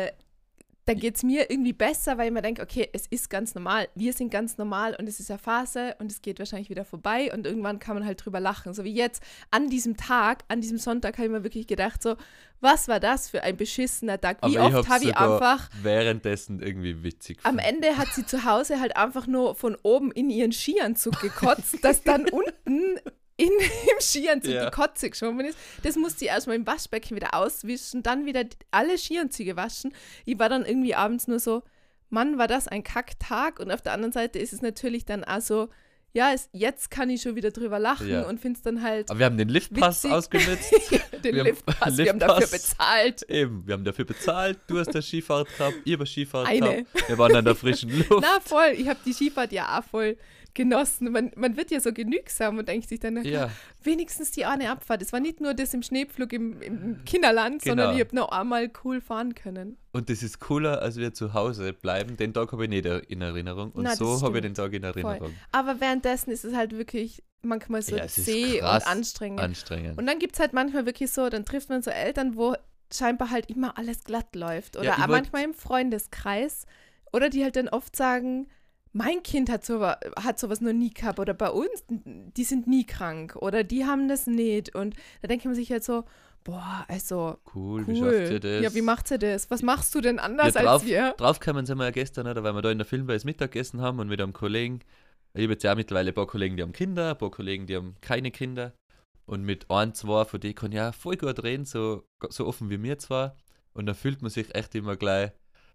dann geht es mir irgendwie besser, weil ich mir denke, okay, es ist ganz normal, wir sind ganz normal und es ist eine Phase und es geht wahrscheinlich wieder vorbei und irgendwann kann man halt drüber lachen. So wie jetzt an diesem Tag, an diesem Sonntag habe ich mir wirklich gedacht, so, was war das für ein beschissener Tag? Wie aber oft habe ich sogar einfach währenddessen irgendwie witzig am gefunden. Ende hat sie zu Hause halt einfach nur von oben in ihren Skianzug gekotzt, dass dann unten im Skianzug Ja. die Kotze geschwommen ist. Das musste sie erstmal im Waschbecken wieder auswischen, dann wieder alle Skianzüge waschen. Ich war dann irgendwie abends nur so, Mann, war das ein Kacktag? Und auf der anderen Seite ist es natürlich dann auch so, ja, jetzt kann ich schon wieder drüber lachen Ja. und finde es dann halt Aber wir haben den Liftpass witzig. ausgenutzt. den Wir haben Liftpass, wir haben dafür Liftpass. bezahlt. Eben, wir haben dafür bezahlt. Du hast der Skifahrt gehabt, ich habe Skifahrt Eine. gehabt. Wir waren an der frischen Luft. Na voll, ich habe die Skifahrt ja auch voll genossen. Man wird ja so genügsam und denkt sich dann, na klar, Ja, wenigstens die eine Abfahrt. Es war nicht nur das im Schneepflug im Kinderland, sondern Genau. ich habe noch einmal cool fahren können. und das ist cooler, als wir zu Hause bleiben. Den Tag habe ich nicht in Erinnerung. Und Na, das so habe ich stimmt. den Tag in Erinnerung. Aber währenddessen ist es halt wirklich manchmal so Ja, es ist zäh krass und anstrengend. Anstrengend. Und dann gibt es halt manchmal wirklich so, dann trifft man so Eltern, wo scheinbar halt immer alles glatt läuft. Oder Ja, ich auch wollt- manchmal im Freundeskreis. Oder die halt dann oft sagen, mein Kind hat sowas noch nie gehabt. Oder bei uns, die sind nie krank. Oder die haben das nicht. Und da denkt man sich halt so, boah, also Cool, wie schafft ihr das? Ja, wie macht ihr das? Was machst du denn anders Ja, als wir? Drauf kamen sind wir ja gestern, oder, weil wir da in der Filmweise Mittag gegessen haben und mit einem Kollegen. Ich habe jetzt ja mittlerweile ein paar Kollegen, die haben Kinder, ein paar Kollegen, die haben keine Kinder. Und mit ein, zwei von denen kann ich ja voll gut reden, so offen wie mir zwar. Und da fühlt man sich echt immer gleich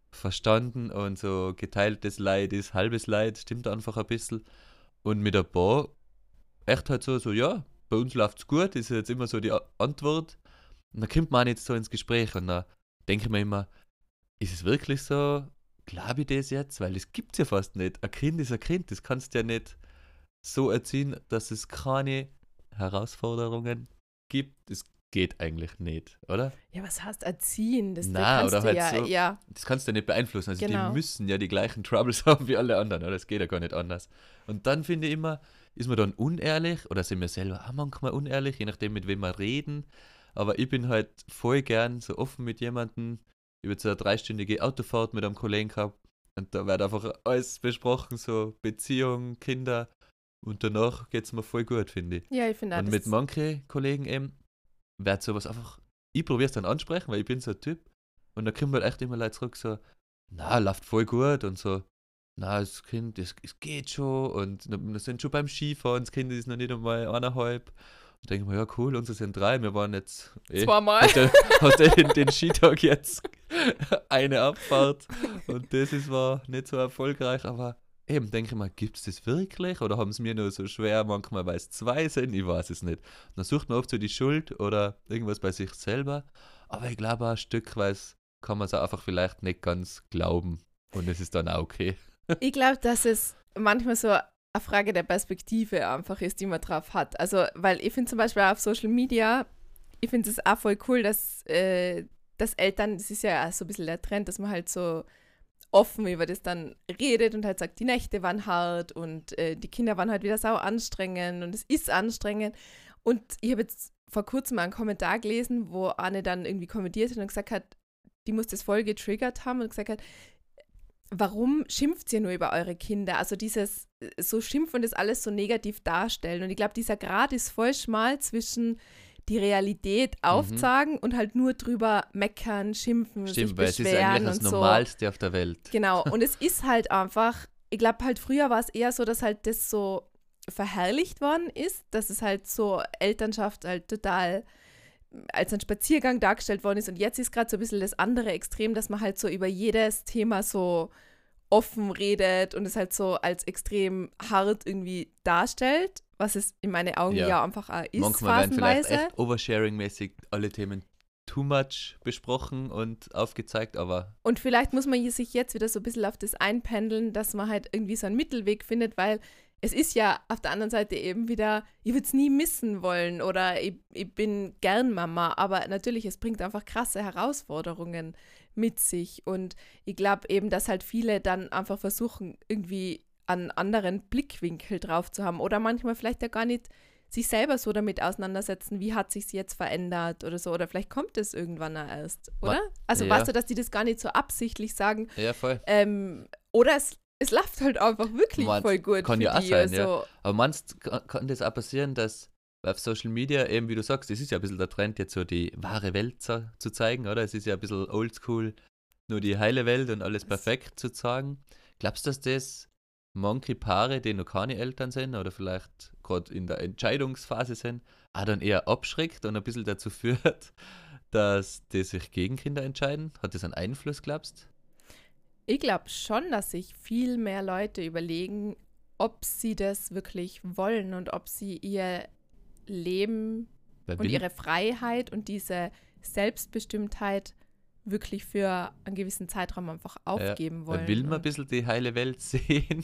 verstanden und so geteiltes Leid ist halbes Leid, stimmt einfach ein bisschen. Und mit ein paar echt halt so, ja, bei uns läuft's gut, ist jetzt immer so die Antwort. Und dann kommt man jetzt so ins Gespräch und dann denke ich mir immer, ist es wirklich so? Glaube ich das jetzt? Weil das gibt's ja fast nicht. Ein Kind ist ein Kind, das kannst du ja nicht so erziehen, dass es keine Herausforderungen gibt. Das geht eigentlich nicht, oder? Ja, was heißt erziehen? Das Na, kannst oder du halt ja, so. ja, Das kannst du ja nicht beeinflussen. Also genau. die müssen ja die gleichen Troubles haben wie alle anderen, oder? Das geht ja gar nicht anders. Und dann finde ich immer, ist man dann unehrlich oder sind wir selber auch manchmal unehrlich, je nachdem mit wem wir reden. Aber ich bin halt voll gern so offen mit jemandem. Ich habe jetzt eine 3-stündige Autofahrt mit einem Kollegen gehabt und da wird einfach alles besprochen, so Beziehung, Kinder und danach geht es mir voll gut, finde ich. Ja, ich finde auch, Und mit manchen Kollegen eben wird sowas einfach, ich probiere es dann ansprechen, weil ich bin so ein Typ und da kommen halt echt immer Leute zurück so, na, läuft voll gut und so, na, das Kind, es geht schon und wir sind schon beim Skifahren, das Kind ist noch nicht einmal 1,5. Und denke ich mir, ja cool, unsere sind 3, wir waren jetzt zweimal. Hat der den Skitag jetzt eine Abfahrt und war nicht so erfolgreich, aber eben denke ich mal, gibt es das wirklich oder haben es mir nur so schwer manchmal, weil es 2 sind, ich weiß es nicht. Und dann sucht man oft so die Schuld oder irgendwas bei sich selber, aber ich glaube auch ein Stückweise kann man es auch einfach vielleicht nicht ganz glauben und es ist dann auch okay. Ich glaube, dass es manchmal so eine Frage der Perspektive einfach ist, die man drauf hat. Also, weil ich finde zum Beispiel auf Social Media, ich finde es auch voll cool, dass Eltern, das ist ja auch so ein bisschen der Trend, dass man halt so offen über das dann redet und halt sagt, die Nächte waren hart und die Kinder waren halt wieder sau anstrengend und es ist anstrengend. Und ich habe jetzt vor kurzem mal einen Kommentar gelesen, wo Anne dann irgendwie kommentiert hat und gesagt hat, die muss das voll getriggert haben und gesagt hat, warum schimpft ihr nur über eure Kinder? Also dieses so schimpfen und das alles so negativ darstellen. Und ich glaube, dieser Grad ist voll schmal zwischen die Realität aufzeigen und halt nur drüber meckern, schimpfen, Stimmt, sich weil es ist beschweren eigentlich das und so. Normalste auf der Welt. Genau, und es ist halt einfach, ich glaube halt früher war es eher so, dass halt das so verherrlicht worden ist, dass es halt so Elternschaft halt total als ein Spaziergang dargestellt worden ist und jetzt ist gerade so ein bisschen das andere Extrem, dass man halt so über jedes Thema so offen redet und es halt so als extrem hart irgendwie darstellt, was es in meinen Augen ja einfach auch ist, manchmal werden vielleicht phasenweise. echt oversharing-mäßig alle Themen too much besprochen und aufgezeigt, aber Und vielleicht muss man sich jetzt wieder so ein bisschen auf das einpendeln, dass man halt irgendwie so einen Mittelweg findet, weil es ist ja auf der anderen Seite eben wieder, ich würde es nie missen wollen oder ich bin gern Mama, aber natürlich, es bringt einfach krasse Herausforderungen mit sich und ich glaube eben, dass halt viele dann einfach versuchen, irgendwie einen anderen Blickwinkel drauf zu haben oder manchmal vielleicht ja gar nicht sich selber so damit auseinandersetzen, wie hat sich's jetzt verändert oder so, oder vielleicht kommt es irgendwann erst, oder? Also ja. weißt du, dass die das gar nicht so absichtlich sagen, ja, voll. oder es läuft halt einfach wirklich voll gut kann für ja auch die. sein, Also, ja. Aber meinst kann das auch passieren, dass auf Social Media eben, wie du sagst, das ist ja ein bisschen der Trend, jetzt so die wahre Welt zu zeigen, oder? Es ist ja ein bisschen oldschool, nur die heile Welt und alles perfekt zu zeigen. Glaubst du, dass das manche Paare, die noch keine Eltern sind oder vielleicht gerade in der Entscheidungsphase sind, auch dann eher abschreckt und ein bisschen dazu führt, dass die sich gegen Kinder entscheiden? Hat das einen Einfluss, glaubst du? ich glaube schon, dass sich viel mehr Leute überlegen, ob sie das wirklich wollen und ob sie ihr Leben und ihre Freiheit und diese Selbstbestimmtheit wirklich für einen gewissen Zeitraum einfach aufgeben wollen. Will man ein bisschen die heile Welt sehen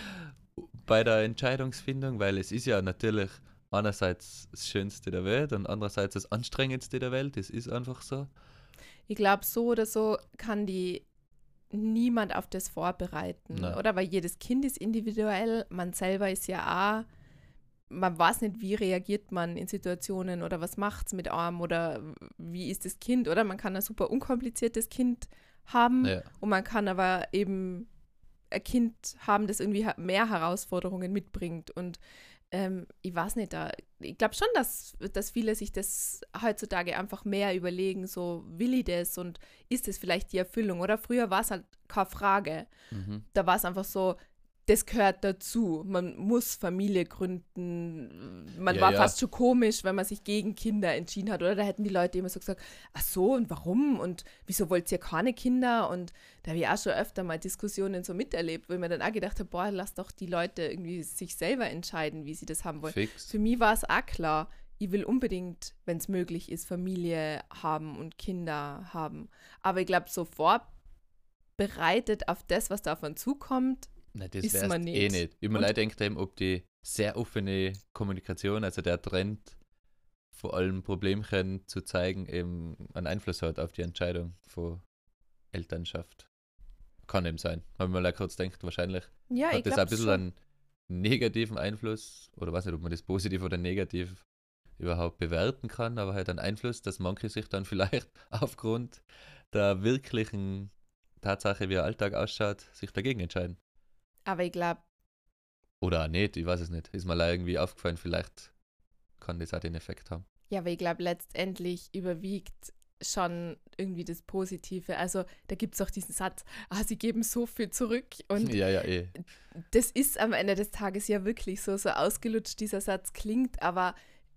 bei der Entscheidungsfindung, weil es ist ja natürlich einerseits das Schönste der Welt und andererseits das Anstrengendste der Welt, das ist einfach so. Ich glaube, so oder so kann die niemand auf das vorbereiten, Nein. oder? Weil jedes Kind ist individuell, man selber ist ja auch, man weiß nicht, wie reagiert man in Situationen oder was macht es mit einem oder wie ist das Kind, oder? Man kann ein super unkompliziertes Kind haben und man kann aber eben ein Kind haben, das irgendwie mehr Herausforderungen mitbringt und ich weiß nicht, ich glaube schon, dass viele sich das heutzutage einfach mehr überlegen, so will ich das und ist das vielleicht die Erfüllung, oder? Früher war es halt keine Frage. Da war es einfach so, das gehört dazu. Man muss Familie gründen. Man Ja, war ja. fast schon komisch, wenn man sich gegen Kinder entschieden hat. Oder da hätten die Leute immer so gesagt, ach so, und warum? Und wieso wollt ihr keine Kinder? Und da habe ich auch schon öfter mal Diskussionen so miterlebt, wo ich mir dann auch gedacht habe, boah, lass doch die Leute irgendwie sich selber entscheiden, wie sie das haben wollen. Fix. Für mich war es auch klar, ich will unbedingt, wenn es möglich ist, Familie haben und Kinder haben. Aber ich glaube, so vorbereitet auf das, was davon zukommt, Nein, das ist wär's man eh nicht. nicht. Immer Und- Leute denken eben, ob die sehr offene Kommunikation, also der Trend, vor allem Problemchen zu zeigen, eben einen Einfluss hat auf die Entscheidung von Elternschaft. Kann eben sein. Habe ich mir kurz gedacht, wahrscheinlich ja, ich hat das auch glaube ein bisschen schon. einen negativen Einfluss, oder weiß nicht, ob man das positiv oder negativ überhaupt bewerten kann, aber halt einen Einfluss, dass manche sich dann vielleicht aufgrund der wirklichen Tatsache, wie der Alltag ausschaut, sich dagegen entscheiden. Aber ich glaube, Oder auch nicht, ich weiß es nicht. Ist mir leider irgendwie aufgefallen, vielleicht kann das auch den Effekt haben. ja, weil ich glaube, letztendlich überwiegt schon irgendwie das Positive. Also da gibt es auch diesen Satz, sie geben so viel zurück. Und Ja, ja, eh. das ist am Ende des Tages ja wirklich so ausgelutscht dieser Satz klingt, aber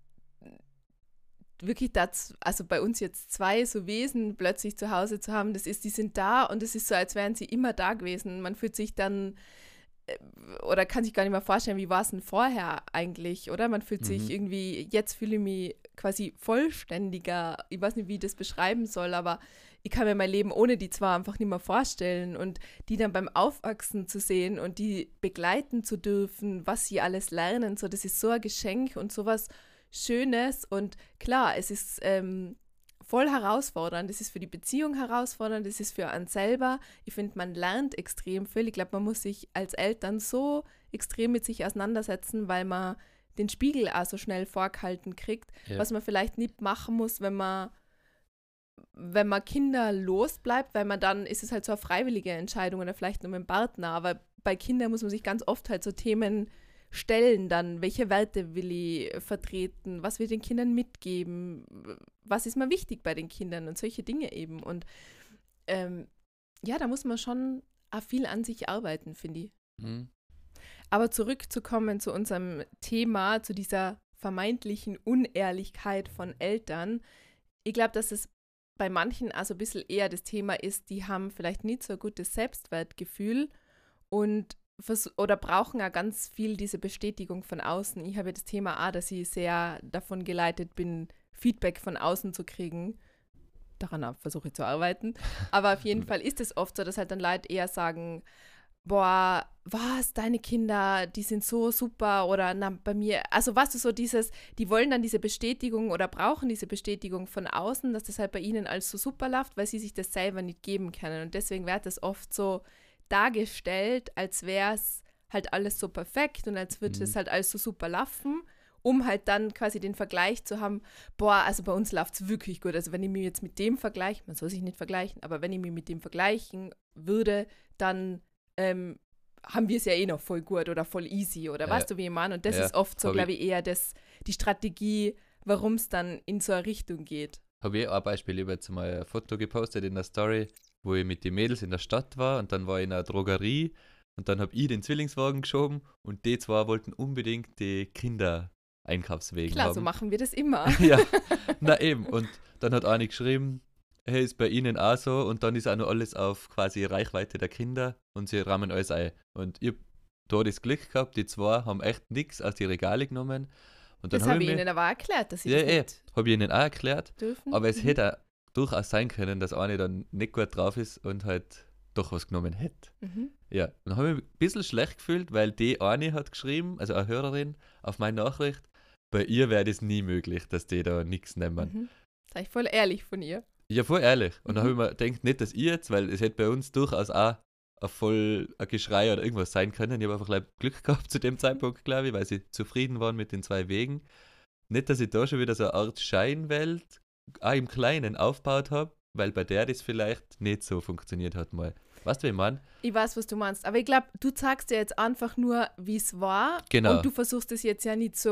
wirklich das, also bei uns jetzt 2 so Wesen plötzlich zu Hause zu haben, die sind da und es ist so, als wären sie immer da gewesen. Man fühlt sich dann oder kann sich gar nicht mehr vorstellen, wie war es denn vorher eigentlich, oder? Man fühlt sich irgendwie, jetzt fühle ich mich quasi vollständiger. Ich weiß nicht, wie ich das beschreiben soll, aber ich kann mir mein Leben ohne die 2 einfach nicht mehr vorstellen und die dann beim Aufwachsen zu sehen und die begleiten zu dürfen, was sie alles lernen, so, das ist so ein Geschenk und sowas Schönes und klar, es ist voll herausfordernd. Das ist für die Beziehung herausfordernd, das ist für einen selber. Ich finde, man lernt extrem viel. Ich glaube, man muss sich als Eltern so extrem mit sich auseinandersetzen, weil man den Spiegel auch so schnell vorgehalten kriegt, Ja. was man vielleicht nicht machen muss, wenn man kinderlos bleibt, weil man dann, ist es halt so eine freiwillige Entscheidung oder vielleicht nur mit dem Partner, aber bei Kindern muss man sich ganz oft halt so Themen stellen dann, welche Werte will ich vertreten, was will ich den Kindern mitgeben, was ist mir wichtig bei den Kindern und solche Dinge eben. Und ja, da muss man schon auch viel an sich arbeiten, finde ich. Mhm. Aber zurückzukommen zu unserem Thema, zu dieser vermeintlichen Unehrlichkeit von Eltern. Ich glaube, dass es bei manchen also ein bisschen eher das Thema ist, die haben vielleicht nicht so ein gutes Selbstwertgefühl und oder brauchen ja ganz viel diese Bestätigung von außen. Ich habe ja das Thema auch, dass ich sehr davon geleitet bin, Feedback von außen zu kriegen. Daran versuche ich zu arbeiten. Aber auf jeden Fall ist es oft so, dass halt dann Leute eher sagen, boah, was, deine Kinder, die sind so super oder na, bei mir, also was du so dieses, die wollen dann diese Bestätigung oder brauchen diese Bestätigung von außen, dass das halt bei ihnen alles so super läuft, weil sie sich das selber nicht geben können. Und deswegen wird das oft so dargestellt, als wäre es halt alles so perfekt und als würde es halt alles so super laufen, um halt dann quasi den Vergleich zu haben, boah, also bei uns läuft es wirklich gut. Also wenn ich mich jetzt mit dem vergleiche, man soll sich nicht vergleichen, aber wenn ich mich mit dem vergleichen würde, dann haben wir es ja eh noch voll gut oder voll easy oder weißt du, wie ich meine? Und das ist oft so, glaube ich, eher die Strategie, warum es dann in so eine Richtung geht. Habe ich auch ein Beispiel, ich habe jetzt mal ein Foto gepostet in der Story, wo ich mit den Mädels in der Stadt war und dann war ich in einer Drogerie und dann habe ich den Zwillingswagen geschoben und die 2 wollten unbedingt die Kinder-Einkaufswegen Klar, haben. so machen wir das immer. Ja, na eben. Und dann hat eine geschrieben, hey, ist bei Ihnen auch so und dann ist auch noch alles auf quasi Reichweite der Kinder und sie rahmen alles ein. Und ich habe da das Glück gehabt, die 2 haben echt nichts aus die Regale genommen. Und dann Das habe ich ihnen aber auch erklärt, dass sie das nicht habe ich ihnen auch erklärt. dürfen. Aber es hätte auch durchaus sein können, dass eine dann nicht gut drauf ist und halt doch was genommen hätte. Mhm. Ja, dann habe ich mich ein bisschen schlecht gefühlt, weil die eine hat geschrieben, also eine Hörerin, auf meine Nachricht, bei ihr wäre das nie möglich, dass die da nichts nehmen. Mhm. Das ist voll ehrlich von ihr. Ja, voll ehrlich. Und dann habe ich mir gedacht, nicht, dass ich jetzt, weil es hätte bei uns durchaus auch ein Geschrei oder irgendwas sein können. Ich habe einfach gleich Glück gehabt zu dem Zeitpunkt, glaube ich, weil sie zufrieden waren mit den 2 Wegen. Nicht, dass ich da schon wieder so eine Art Scheinwelt auch im Kleinen aufgebaut habe, weil bei der das vielleicht nicht so funktioniert hat mal. Weißt du, wie ich meine? Ich weiß, was du meinst, aber ich glaube, du sagst ja jetzt einfach nur, wie es war Genau. und du versuchst es jetzt ja nicht so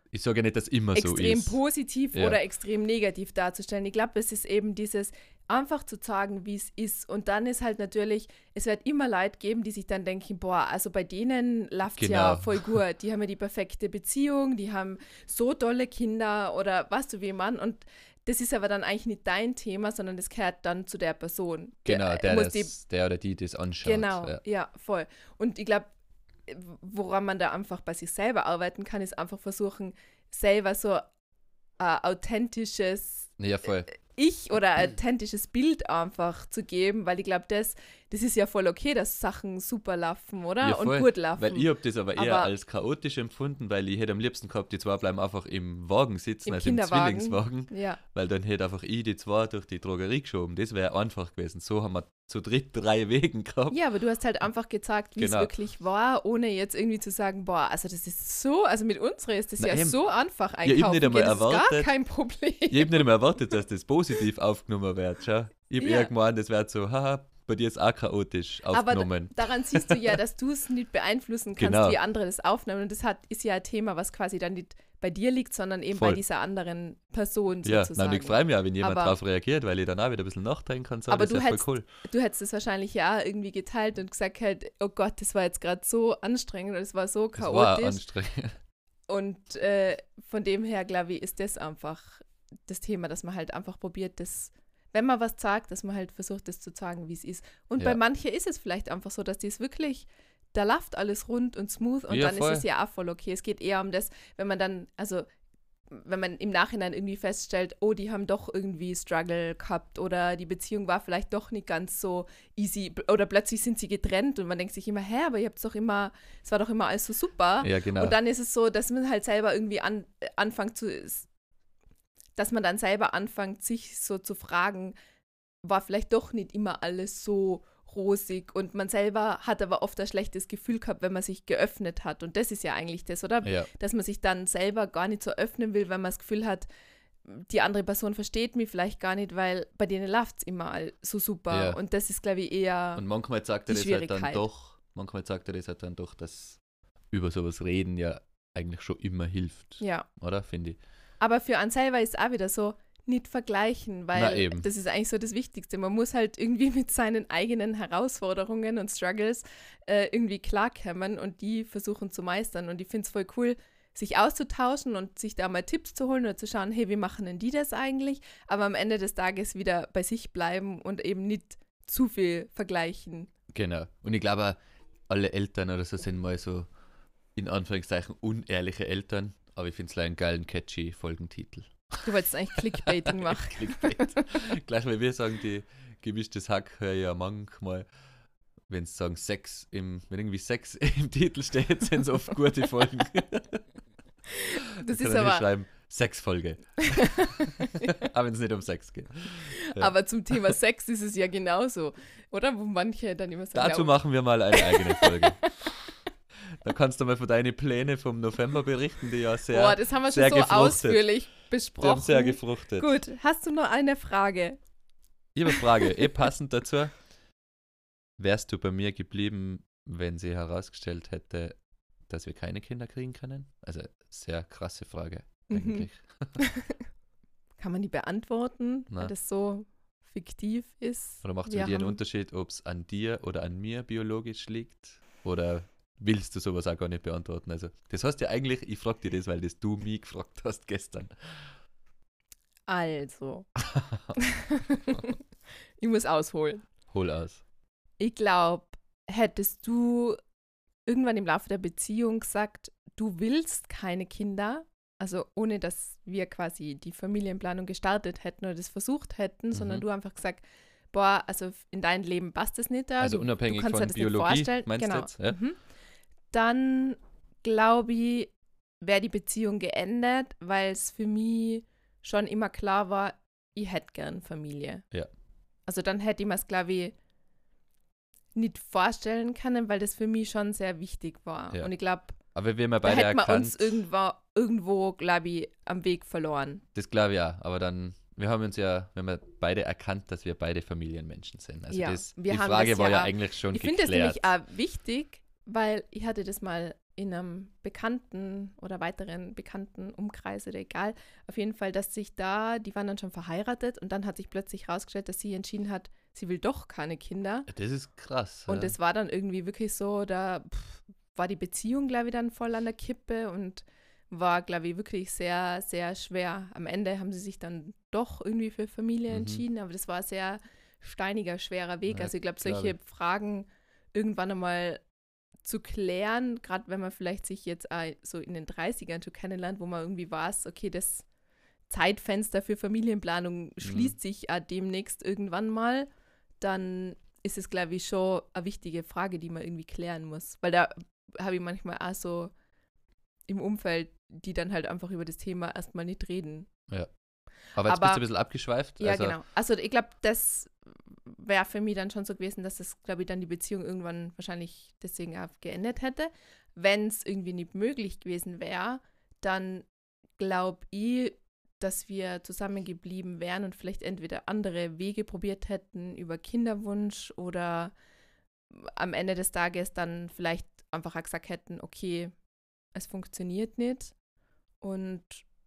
Ich sage ja nicht, dass immer so ist. Extrem positiv oder extrem negativ darzustellen. Ich glaube, es ist eben dieses einfach zu sagen, wie es ist. Und dann ist halt natürlich, es wird immer Leute geben, die sich dann denken, boah, also bei denen läuft es ja voll gut. Die haben ja die perfekte Beziehung, die haben so tolle Kinder oder weißt du, wie man. Und das ist aber dann eigentlich nicht dein Thema, sondern das gehört dann zu der Person. Genau, der oder die das anschaut. Genau, ja voll. Und ich glaube, woran man da einfach bei sich selber arbeiten kann, ist einfach versuchen, selber so ein authentisches Ich oder ein authentisches Bild einfach zu geben, weil ich glaube, das ist ja voll okay, dass Sachen super laufen, oder? Ja, und gut laufen. Weil ich habe das aber eher als chaotisch empfunden, weil ich hätte am liebsten gehabt, die zwei bleiben einfach im Wagen sitzen, also im Zwillingswagen, weil dann hätte einfach ich die zwei durch die Drogerie geschoben. Das wäre einfach gewesen. So haben wir zu dritt 3 Wegen gehabt. Ja, aber du hast halt einfach gezeigt, wie es wirklich war, ohne jetzt irgendwie zu sagen, boah, also das ist so, also mit unserer ist das so einfach einkaufen. Ich habe nicht einmal erwartet, das ist gar kein Problem. Ich habe nicht einmal erwartet, dass das positiv aufgenommen wird. Schau. Ich habe eher gemeint, das wird so, haha, bei dir ist auch chaotisch aufgenommen. Aber daran siehst du ja, dass du es nicht beeinflussen kannst, wie andere das aufnehmen. Und das ist ja ein Thema, was quasi dann nicht bei dir liegt, sondern eben bei dieser anderen Person sozusagen. Ja, ich freue mich auch, wenn jemand darauf reagiert, weil ich dann auch wieder ein bisschen nachdenken kann. So, aber das ist ja voll cool. Du hättest es wahrscheinlich ja auch irgendwie geteilt und gesagt halt, oh Gott, das war jetzt gerade so anstrengend und es war so chaotisch. Das war anstrengend. Und von dem her, glaube ich, ist das einfach das Thema, dass man halt einfach probiert, das, wenn man was sagt, dass man halt versucht, das zu sagen, wie es ist. Und bei manchen ist es vielleicht einfach so, dass die es wirklich, da läuft alles rund und smooth und dann ist es ja auch voll okay. Es geht eher um das, wenn man dann, also wenn man im Nachhinein irgendwie feststellt, oh, die haben doch irgendwie Struggle gehabt oder die Beziehung war vielleicht doch nicht ganz so easy oder plötzlich sind sie getrennt und man denkt sich immer, hä, aber ihr habt es doch immer, es war doch immer alles so super. Ja, genau. Und dann ist es so, dass man halt selber irgendwie dass man dann selber anfängt, sich so zu fragen, war vielleicht doch nicht immer alles so rosig und man selber hat aber oft ein schlechtes Gefühl gehabt, wenn man sich geöffnet hat und das ist ja eigentlich das, oder? Ja. Dass man sich dann selber gar nicht so öffnen will, wenn man das Gefühl hat, die andere Person versteht mich vielleicht gar nicht, weil bei denen läuft es immer so super und das ist, glaube ich, eher und manchmal sagt er das halt dann doch, dass über sowas reden ja eigentlich schon immer hilft, oder? Finde ich. Aber für einen selber ist es auch wieder so, nicht vergleichen, weil das ist eigentlich so das Wichtigste. Man muss halt irgendwie mit seinen eigenen Herausforderungen und Struggles irgendwie klarkommen und die versuchen zu meistern. Und ich finde es voll cool, sich auszutauschen und sich da mal Tipps zu holen oder zu schauen, hey, wie machen denn die das eigentlich? Aber am Ende des Tages wieder bei sich bleiben und eben nicht zu viel vergleichen. Genau. Und ich glaube, alle Eltern oder so sind mal so in Anführungszeichen unehrliche Eltern, aber ich finde es einen geilen, catchy Folgentitel. Du wolltest eigentlich Clickbaiting machen. Clickbait. Gleich mal wir sagen, die gemischtes Hack höre ja manchmal, wenn sie sagen wenn irgendwie Sex im Titel steht, sind es oft gute Folgen. Das ist aber schreiben, Sexfolge. Aber wenn es nicht um Sex geht. Ja. Aber zum Thema Sex ist es ja genauso, oder? Wo manche dann immer sagen, dazu machen wir mal eine eigene Folge. Da kannst du mal von deinen Plänen vom November berichten, die ja sehr das haben wir schon so ausführlich besprochen. Die haben sehr gefruchtet. Gut, hast du noch eine Frage? Ich habe eine Frage, passend dazu. Wärst du bei mir geblieben, wenn sie herausgestellt hätte, dass wir keine Kinder kriegen können? Also, sehr krasse Frage, eigentlich. Kann man die beantworten, weil das so fiktiv ist? Oder macht es für dich einen Unterschied, ob es an dir oder an mir biologisch liegt? Oder willst du sowas auch gar nicht beantworten? Also, das heißt ja eigentlich, ich frage dir das, weil das du mich gefragt hast gestern. Also. Ich muss ausholen. Hol aus. Ich glaube, hättest du irgendwann im Laufe der Beziehung gesagt, du willst keine Kinder, also ohne, dass wir quasi die Familienplanung gestartet hätten oder das versucht hätten, sondern du einfach gesagt, boah, also in dein Leben passt das nicht da. Also unabhängig von Biologie, meinst du jetzt? Ja? Dann, glaube ich, wäre die Beziehung geendet, weil es für mich schon immer klar war, ich hätte gern Familie. Ja. Also dann hätte ich mir es, glaube ich, nicht vorstellen können, weil das für mich schon sehr wichtig war. Ja. Und ich glaube, da hätten wir uns irgendwo, glaube ich, am Weg verloren. Das glaube ich auch, aber dann, wir haben beide erkannt, dass wir beide Familienmenschen sind. Also die Frage war ja eigentlich schon geklärt. Ich finde das nämlich auch wichtig, weil ich hatte das mal in einem bekannten oder weiteren bekannten Umkreis oder egal, auf jeden Fall, dass die waren dann schon verheiratet und dann hat sich plötzlich rausgestellt, dass sie entschieden hat, sie will doch keine Kinder. Das ist krass. Und es war dann irgendwie wirklich so, da war die Beziehung, glaube ich, dann voll an der Kippe und war, glaube ich, wirklich sehr, sehr schwer. Am Ende haben sie sich dann doch irgendwie für Familie entschieden, aber das war ein sehr steiniger, schwerer Weg. Ja, also ich glaube, solche Fragen irgendwann einmal zu klären, gerade wenn man vielleicht sich jetzt so in den 30ern schon kennenlernt, wo man irgendwie weiß, okay, das Zeitfenster für Familienplanung schließt sich demnächst irgendwann mal, dann ist es, glaube ich, schon eine wichtige Frage, die man irgendwie klären muss. Weil da habe ich manchmal auch so im Umfeld, die dann halt einfach über das Thema erstmal nicht reden. Ja. Aber jetzt bist du ein bisschen abgeschweift. Ja, genau. Also ich glaube, das wäre für mich dann schon so gewesen, dass das, glaube ich, dann die Beziehung irgendwann wahrscheinlich deswegen auch geendet hätte. Wenn es irgendwie nicht möglich gewesen wäre, dann glaube ich, dass wir zusammengeblieben wären und vielleicht entweder andere Wege probiert hätten über Kinderwunsch oder am Ende des Tages dann vielleicht einfach auch gesagt hätten, okay, es funktioniert nicht. Und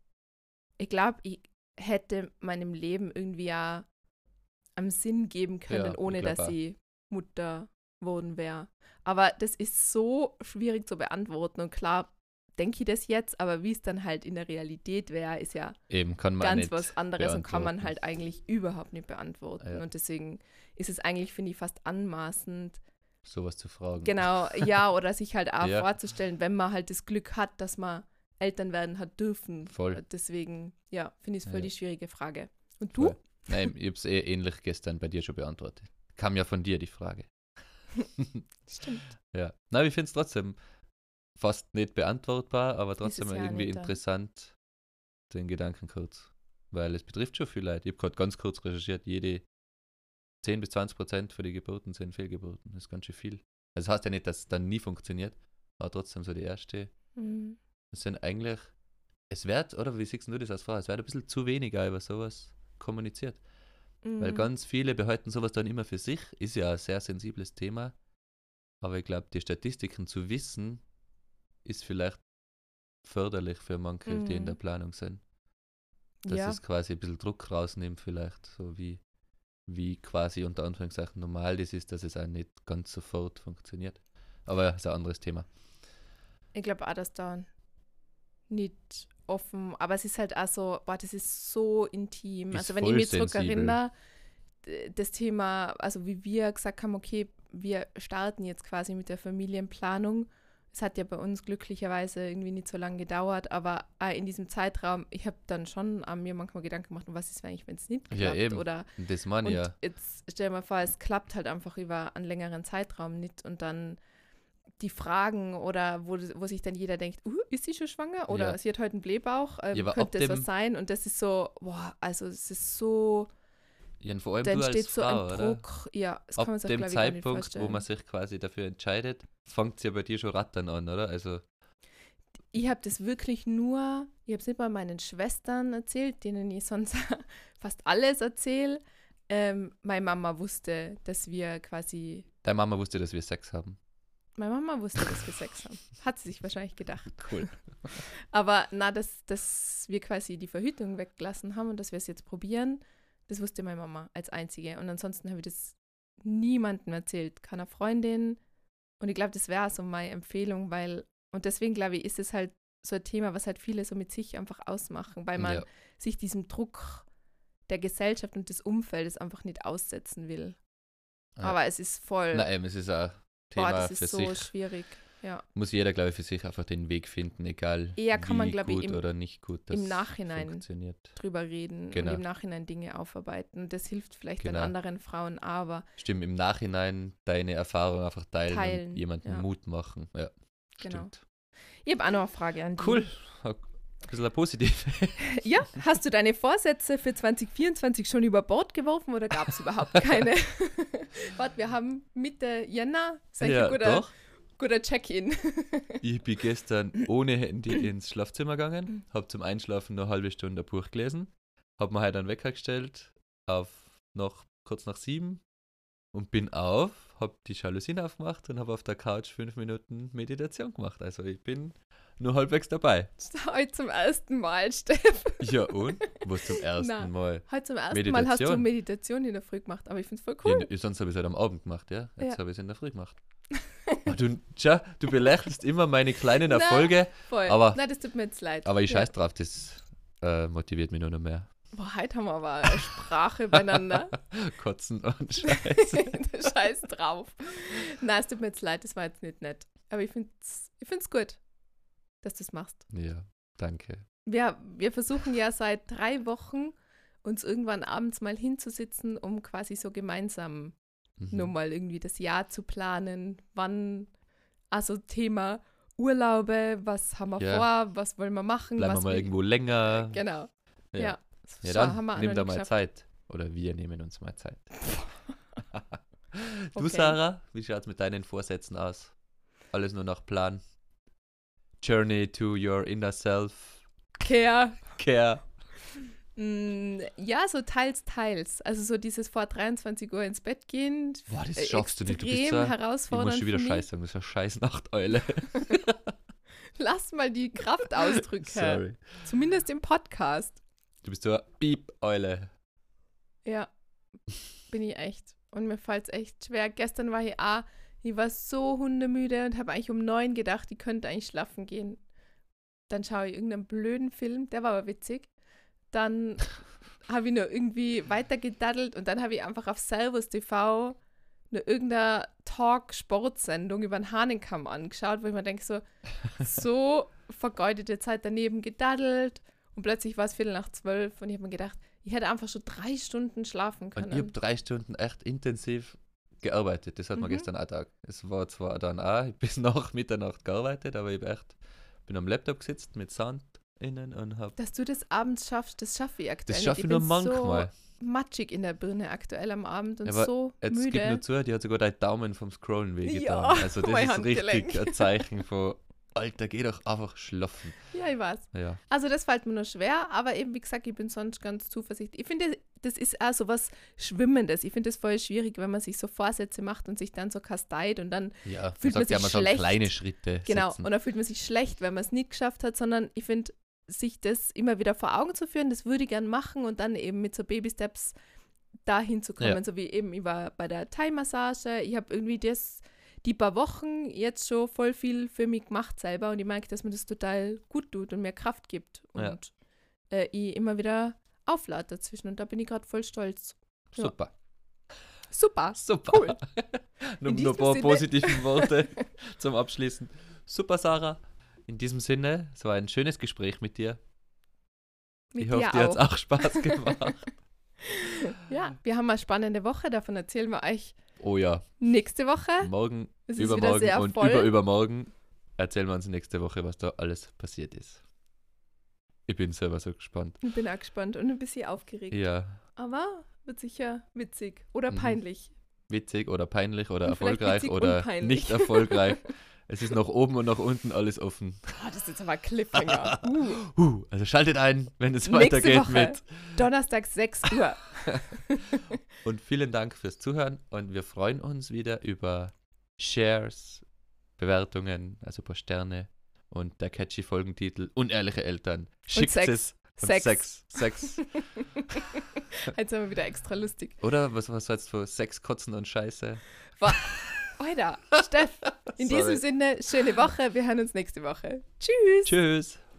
ich glaube, ich hätte meinem Leben irgendwie ja einen Sinn geben können, ohne dass ich Mutter geworden wäre. Aber das ist so schwierig zu beantworten. Und klar, denke ich das jetzt, aber wie es dann halt in der Realität wäre, ist ja eben, kann man ganz nicht was anderes und kann man halt eigentlich überhaupt nicht beantworten. Ja. Und deswegen ist es eigentlich, finde ich, fast anmaßend, sowas zu fragen. genau, ja, oder sich halt auch vorzustellen, wenn man halt das Glück hat, dass man Eltern werden hat dürfen. Voll. Deswegen, ja, finde ich es voll die schwierige Frage. Und du? Voll. Nein, ich habe es ähnlich gestern bei dir schon beantwortet. Kam ja von dir die Frage. Stimmt. Ja. Na, ich finde es trotzdem fast nicht beantwortbar, aber trotzdem irgendwie nicht, interessant, den Gedanken kurz. Weil es betrifft schon viele Leute. Ich habe gerade ganz kurz recherchiert, jede 10-20% für die Geburten sind Fehlgeburten. Das ist ganz schön viel. Also das heißt ja nicht, dass es dann nie funktioniert, aber trotzdem so die erste. Es sind eigentlich, es wird, oder wie siehst du das als Frau, es wird ein bisschen zu weniger über sowas kommuniziert. Weil ganz viele behalten sowas dann immer für sich, ist ja ein sehr sensibles Thema, aber ich glaube, die Statistiken zu wissen, ist vielleicht förderlich für manche, die in der Planung sind. Dass es quasi ein bisschen Druck rausnimmt vielleicht, so wie quasi unter Anführungszeichen normal das ist, dass es auch nicht ganz sofort funktioniert. Aber das ist ein anderes Thema. Ich glaube auch, dass da nicht offen, aber es ist halt auch so, boah, das ist so intim. Ist also wenn ich mich sensibel. zurückerinnere, das Thema, also wie wir gesagt haben, okay, wir starten jetzt quasi mit der Familienplanung. Es hat ja bei uns glücklicherweise irgendwie nicht so lange gedauert, aber in diesem Zeitraum, ich habe dann schon an mir manchmal Gedanken gemacht, was ist eigentlich, wenn es nicht klappt? Ja, eben. Oder, das meine ich ja. Jetzt stell dir mal vor, es klappt halt einfach über einen längeren Zeitraum nicht und dann die Fragen oder wo sich dann jeder denkt, ist sie schon schwanger? Oder sie hat heute einen Blähbauch, könnte das was sein? Und das ist so, boah, also es ist so, ja, vor allem dann du als steht so Frau, ein Druck. Oder? Ja, das ab kann man sich, dem glaube ich, gar nicht Zeitpunkt, vorstellen. wo man sich quasi dafür entscheidet, fängt es ja bei dir schon rattern an, oder? Also ich habe das wirklich nur, ich habe es nicht mal meinen Schwestern erzählt, denen ich sonst fast alles erzähle. Meine Mama wusste, dass wir quasi... Deine Mama wusste, dass wir Sex haben. Meine Mama wusste, dass wir Sex haben. Hat sie sich wahrscheinlich gedacht. Cool. Aber dass wir quasi die Verhütung weggelassen haben und dass wir es jetzt probieren, das wusste meine Mama als Einzige. Und ansonsten habe ich das niemandem erzählt, keiner Freundin. Und ich glaube, das wäre so meine Empfehlung, weil, und deswegen glaube ich, ist es halt so ein Thema, was halt viele so mit sich einfach ausmachen, weil man sich diesem Druck der Gesellschaft und des Umfeldes einfach nicht aussetzen will. Ja. Aber es ist voll... Nein, es ist ein Thema das ist für so sich. schwierig. Ja. Muss jeder, glaube ich, für sich einfach den Weg finden, egal kann man, glaube gut ich, oder nicht gut das im Nachhinein funktioniert. Drüber reden und im Nachhinein Dinge aufarbeiten. Das hilft vielleicht den anderen Frauen, aber... Stimmt, im Nachhinein deine Erfahrung einfach teilen und jemandem Mut machen. Ja, genau. Stimmt. Ich habe auch noch eine Frage an dich. Cool, ein bisschen positiv. Ja, hast du deine Vorsätze für 2024 schon über Bord geworfen oder gab es überhaupt keine? Warte, wir haben Mitte Jänner. Ist eigentlich ein guter Check-in. Ich bin gestern ohne Handy ins Schlafzimmer gegangen, habe zum Einschlafen noch eine halbe Stunde ein Buch gelesen, habe mir halt einen Wecker gestellt auf kurz nach 7 und bin auf habe die Jalousien aufgemacht und habe auf der Couch 5 Minuten Meditation gemacht. Also ich bin nur halbwegs dabei. Heute zum ersten Mal, Steff. Ja und? Was zum ersten Nein. Mal? Heute zum ersten Mal hast du Meditation in der Früh gemacht, aber ich finde es voll cool. Ja, sonst habe ich es halt am Abend gemacht, ja? Jetzt Ja. habe ich es in der Früh gemacht. Oh, du belächelst immer meine kleinen Erfolge, Voll. aber, Nein, das tut mir jetzt leid. aber ich Ja. scheiß drauf, das motiviert mich nur noch mehr. Boah, heute haben wir aber eine Sprache beieinander. Kotzen und Scheiße. Scheiß drauf. Nein, es tut mir jetzt leid, das war jetzt nicht nett. Aber ich finde es gut, dass du es machst. Ja, danke. Wir versuchen ja seit 3 Wochen, uns irgendwann abends mal hinzusitzen, um quasi so gemeinsam nur mal irgendwie das Jahr zu planen. Wann, also Thema Urlaube, was haben wir Ja. vor, was wollen wir machen. Bleiben wir was mal will- irgendwo länger. Genau, ja. Ja, So, dann haben wir auch nimm noch da nicht mal geschafft. Zeit. Oder wir nehmen uns mal Zeit. Du, Okay. Sarah, wie schaut es mit deinen Vorsätzen aus? Alles nur nach Plan? Journey to your inner self? Care. Care? Ja, so teils. Also so dieses vor 23 Uhr ins Bett gehen. Boah, das schaffst du nicht. Du bist extrem so, ich herausfordernd muss schon wieder für mich. Scheiß sagen, du bist eine scheiß Nachteule. Lass mal die Kraft ausdrücken. Sorry. Zumindest im Podcast. Du bist so eine Piep-Eule. Ja, bin ich echt. Und mir fällt es echt schwer. Gestern war ich war so hundemüde und habe eigentlich um 9 gedacht, ich könnte eigentlich schlafen gehen. Dann schaue ich irgendeinen blöden Film, der war aber witzig. Dann habe ich nur irgendwie weitergedaddelt und dann habe ich einfach auf Servus TV eine irgendeine Talk-Sportsendung über den Hahnenkamm angeschaut, wo ich mir denke, so vergeudete Zeit daneben gedaddelt und plötzlich war es 11:45 und ich habe mir gedacht, ich hätte einfach schon 3 Stunden schlafen Und können. ich habe 3 Stunden echt intensiv gearbeitet. Das hat man gestern auch Tag. Es war zwar dann auch bis nach Mitternacht gearbeitet, aber ich bin am Laptop gesetzt mit Sand innen und habe. Dass du das abends schaffst, das schaffe ich aktuell. Das schaffe ich bin nur manchmal. so matschig in der Birne aktuell am Abend und Aber so Jetzt gib müde. nur zu, die hat sogar deinen Daumen vom Scrollen wehgetan. Ja, Also das mein ist Handgelenk. richtig ein Zeichen von, Alter, geh doch einfach schlafen. Ja, ich weiß. Ja. Also das fällt mir nur schwer, aber eben, wie gesagt, ich bin sonst ganz zuversichtlich. Ich finde, das ist auch so was Schwimmendes. Ich finde es voll schwierig, wenn man sich so Vorsätze macht und sich dann so kasteit und dann Ja, Fühlt man sagt ja sich immer so schlecht. kleine Schritte genau, setzen. und dann fühlt man sich schlecht, wenn man es nicht geschafft hat, sondern ich finde, sich das immer wieder vor Augen zu führen, das würde ich gern machen und dann eben mit so Baby-Steps dahin zu kommen, Ja. so wie eben, ich war bei der Thai-Massage, ich habe irgendwie die paar Wochen jetzt schon voll viel für mich gemacht selber und ich merke, dass mir das total gut tut und mir Kraft gibt Ja. und ich immer wieder auflade dazwischen und da bin ich gerade voll stolz. Ja. Super. Super, Super. Cool. Nur In ein diesem paar Sinne- positive Worte zum Abschließen. Super, Sarah. In diesem Sinne, es war ein schönes Gespräch mit dir. mit Ich hoffe, dir dir hat es auch. auch Spaß gemacht. Ja, wir haben eine spannende Woche, davon erzählen wir euch Oh ja, nächste Woche. morgen, Es ist wieder übermorgen sehr und voll. übermorgen erzählen wir uns nächste Woche, was da alles passiert ist. Ich bin selber so gespannt. Ich bin auch gespannt und ein bisschen aufgeregt. Ja, Aber wird sicher witzig oder Mhm. peinlich. witzig oder peinlich oder Und vielleicht erfolgreich witzig und oder peinlich. nicht erfolgreich. Es ist nach oben und nach unten alles offen. Oh, das ist jetzt aber ein Cliffhanger. Also schaltet ein, wenn es Nächste weitergeht Woche. mit. Donnerstag 6 Uhr. Und vielen Dank fürs Zuhören und wir freuen uns wieder über Shares, Bewertungen, also ein paar Sterne und der catchy Folgentitel Unehrliche Eltern. Schickt Sex. es. Und Sex. Sex. Jetzt sind wir wieder extra lustig. Oder was sollst du? Sex, Kotzen und Scheiße. Alter, Steff, in Sorry. diesem Sinne, schöne Woche. Wir hören uns nächste Woche. Tschüss. Tschüss.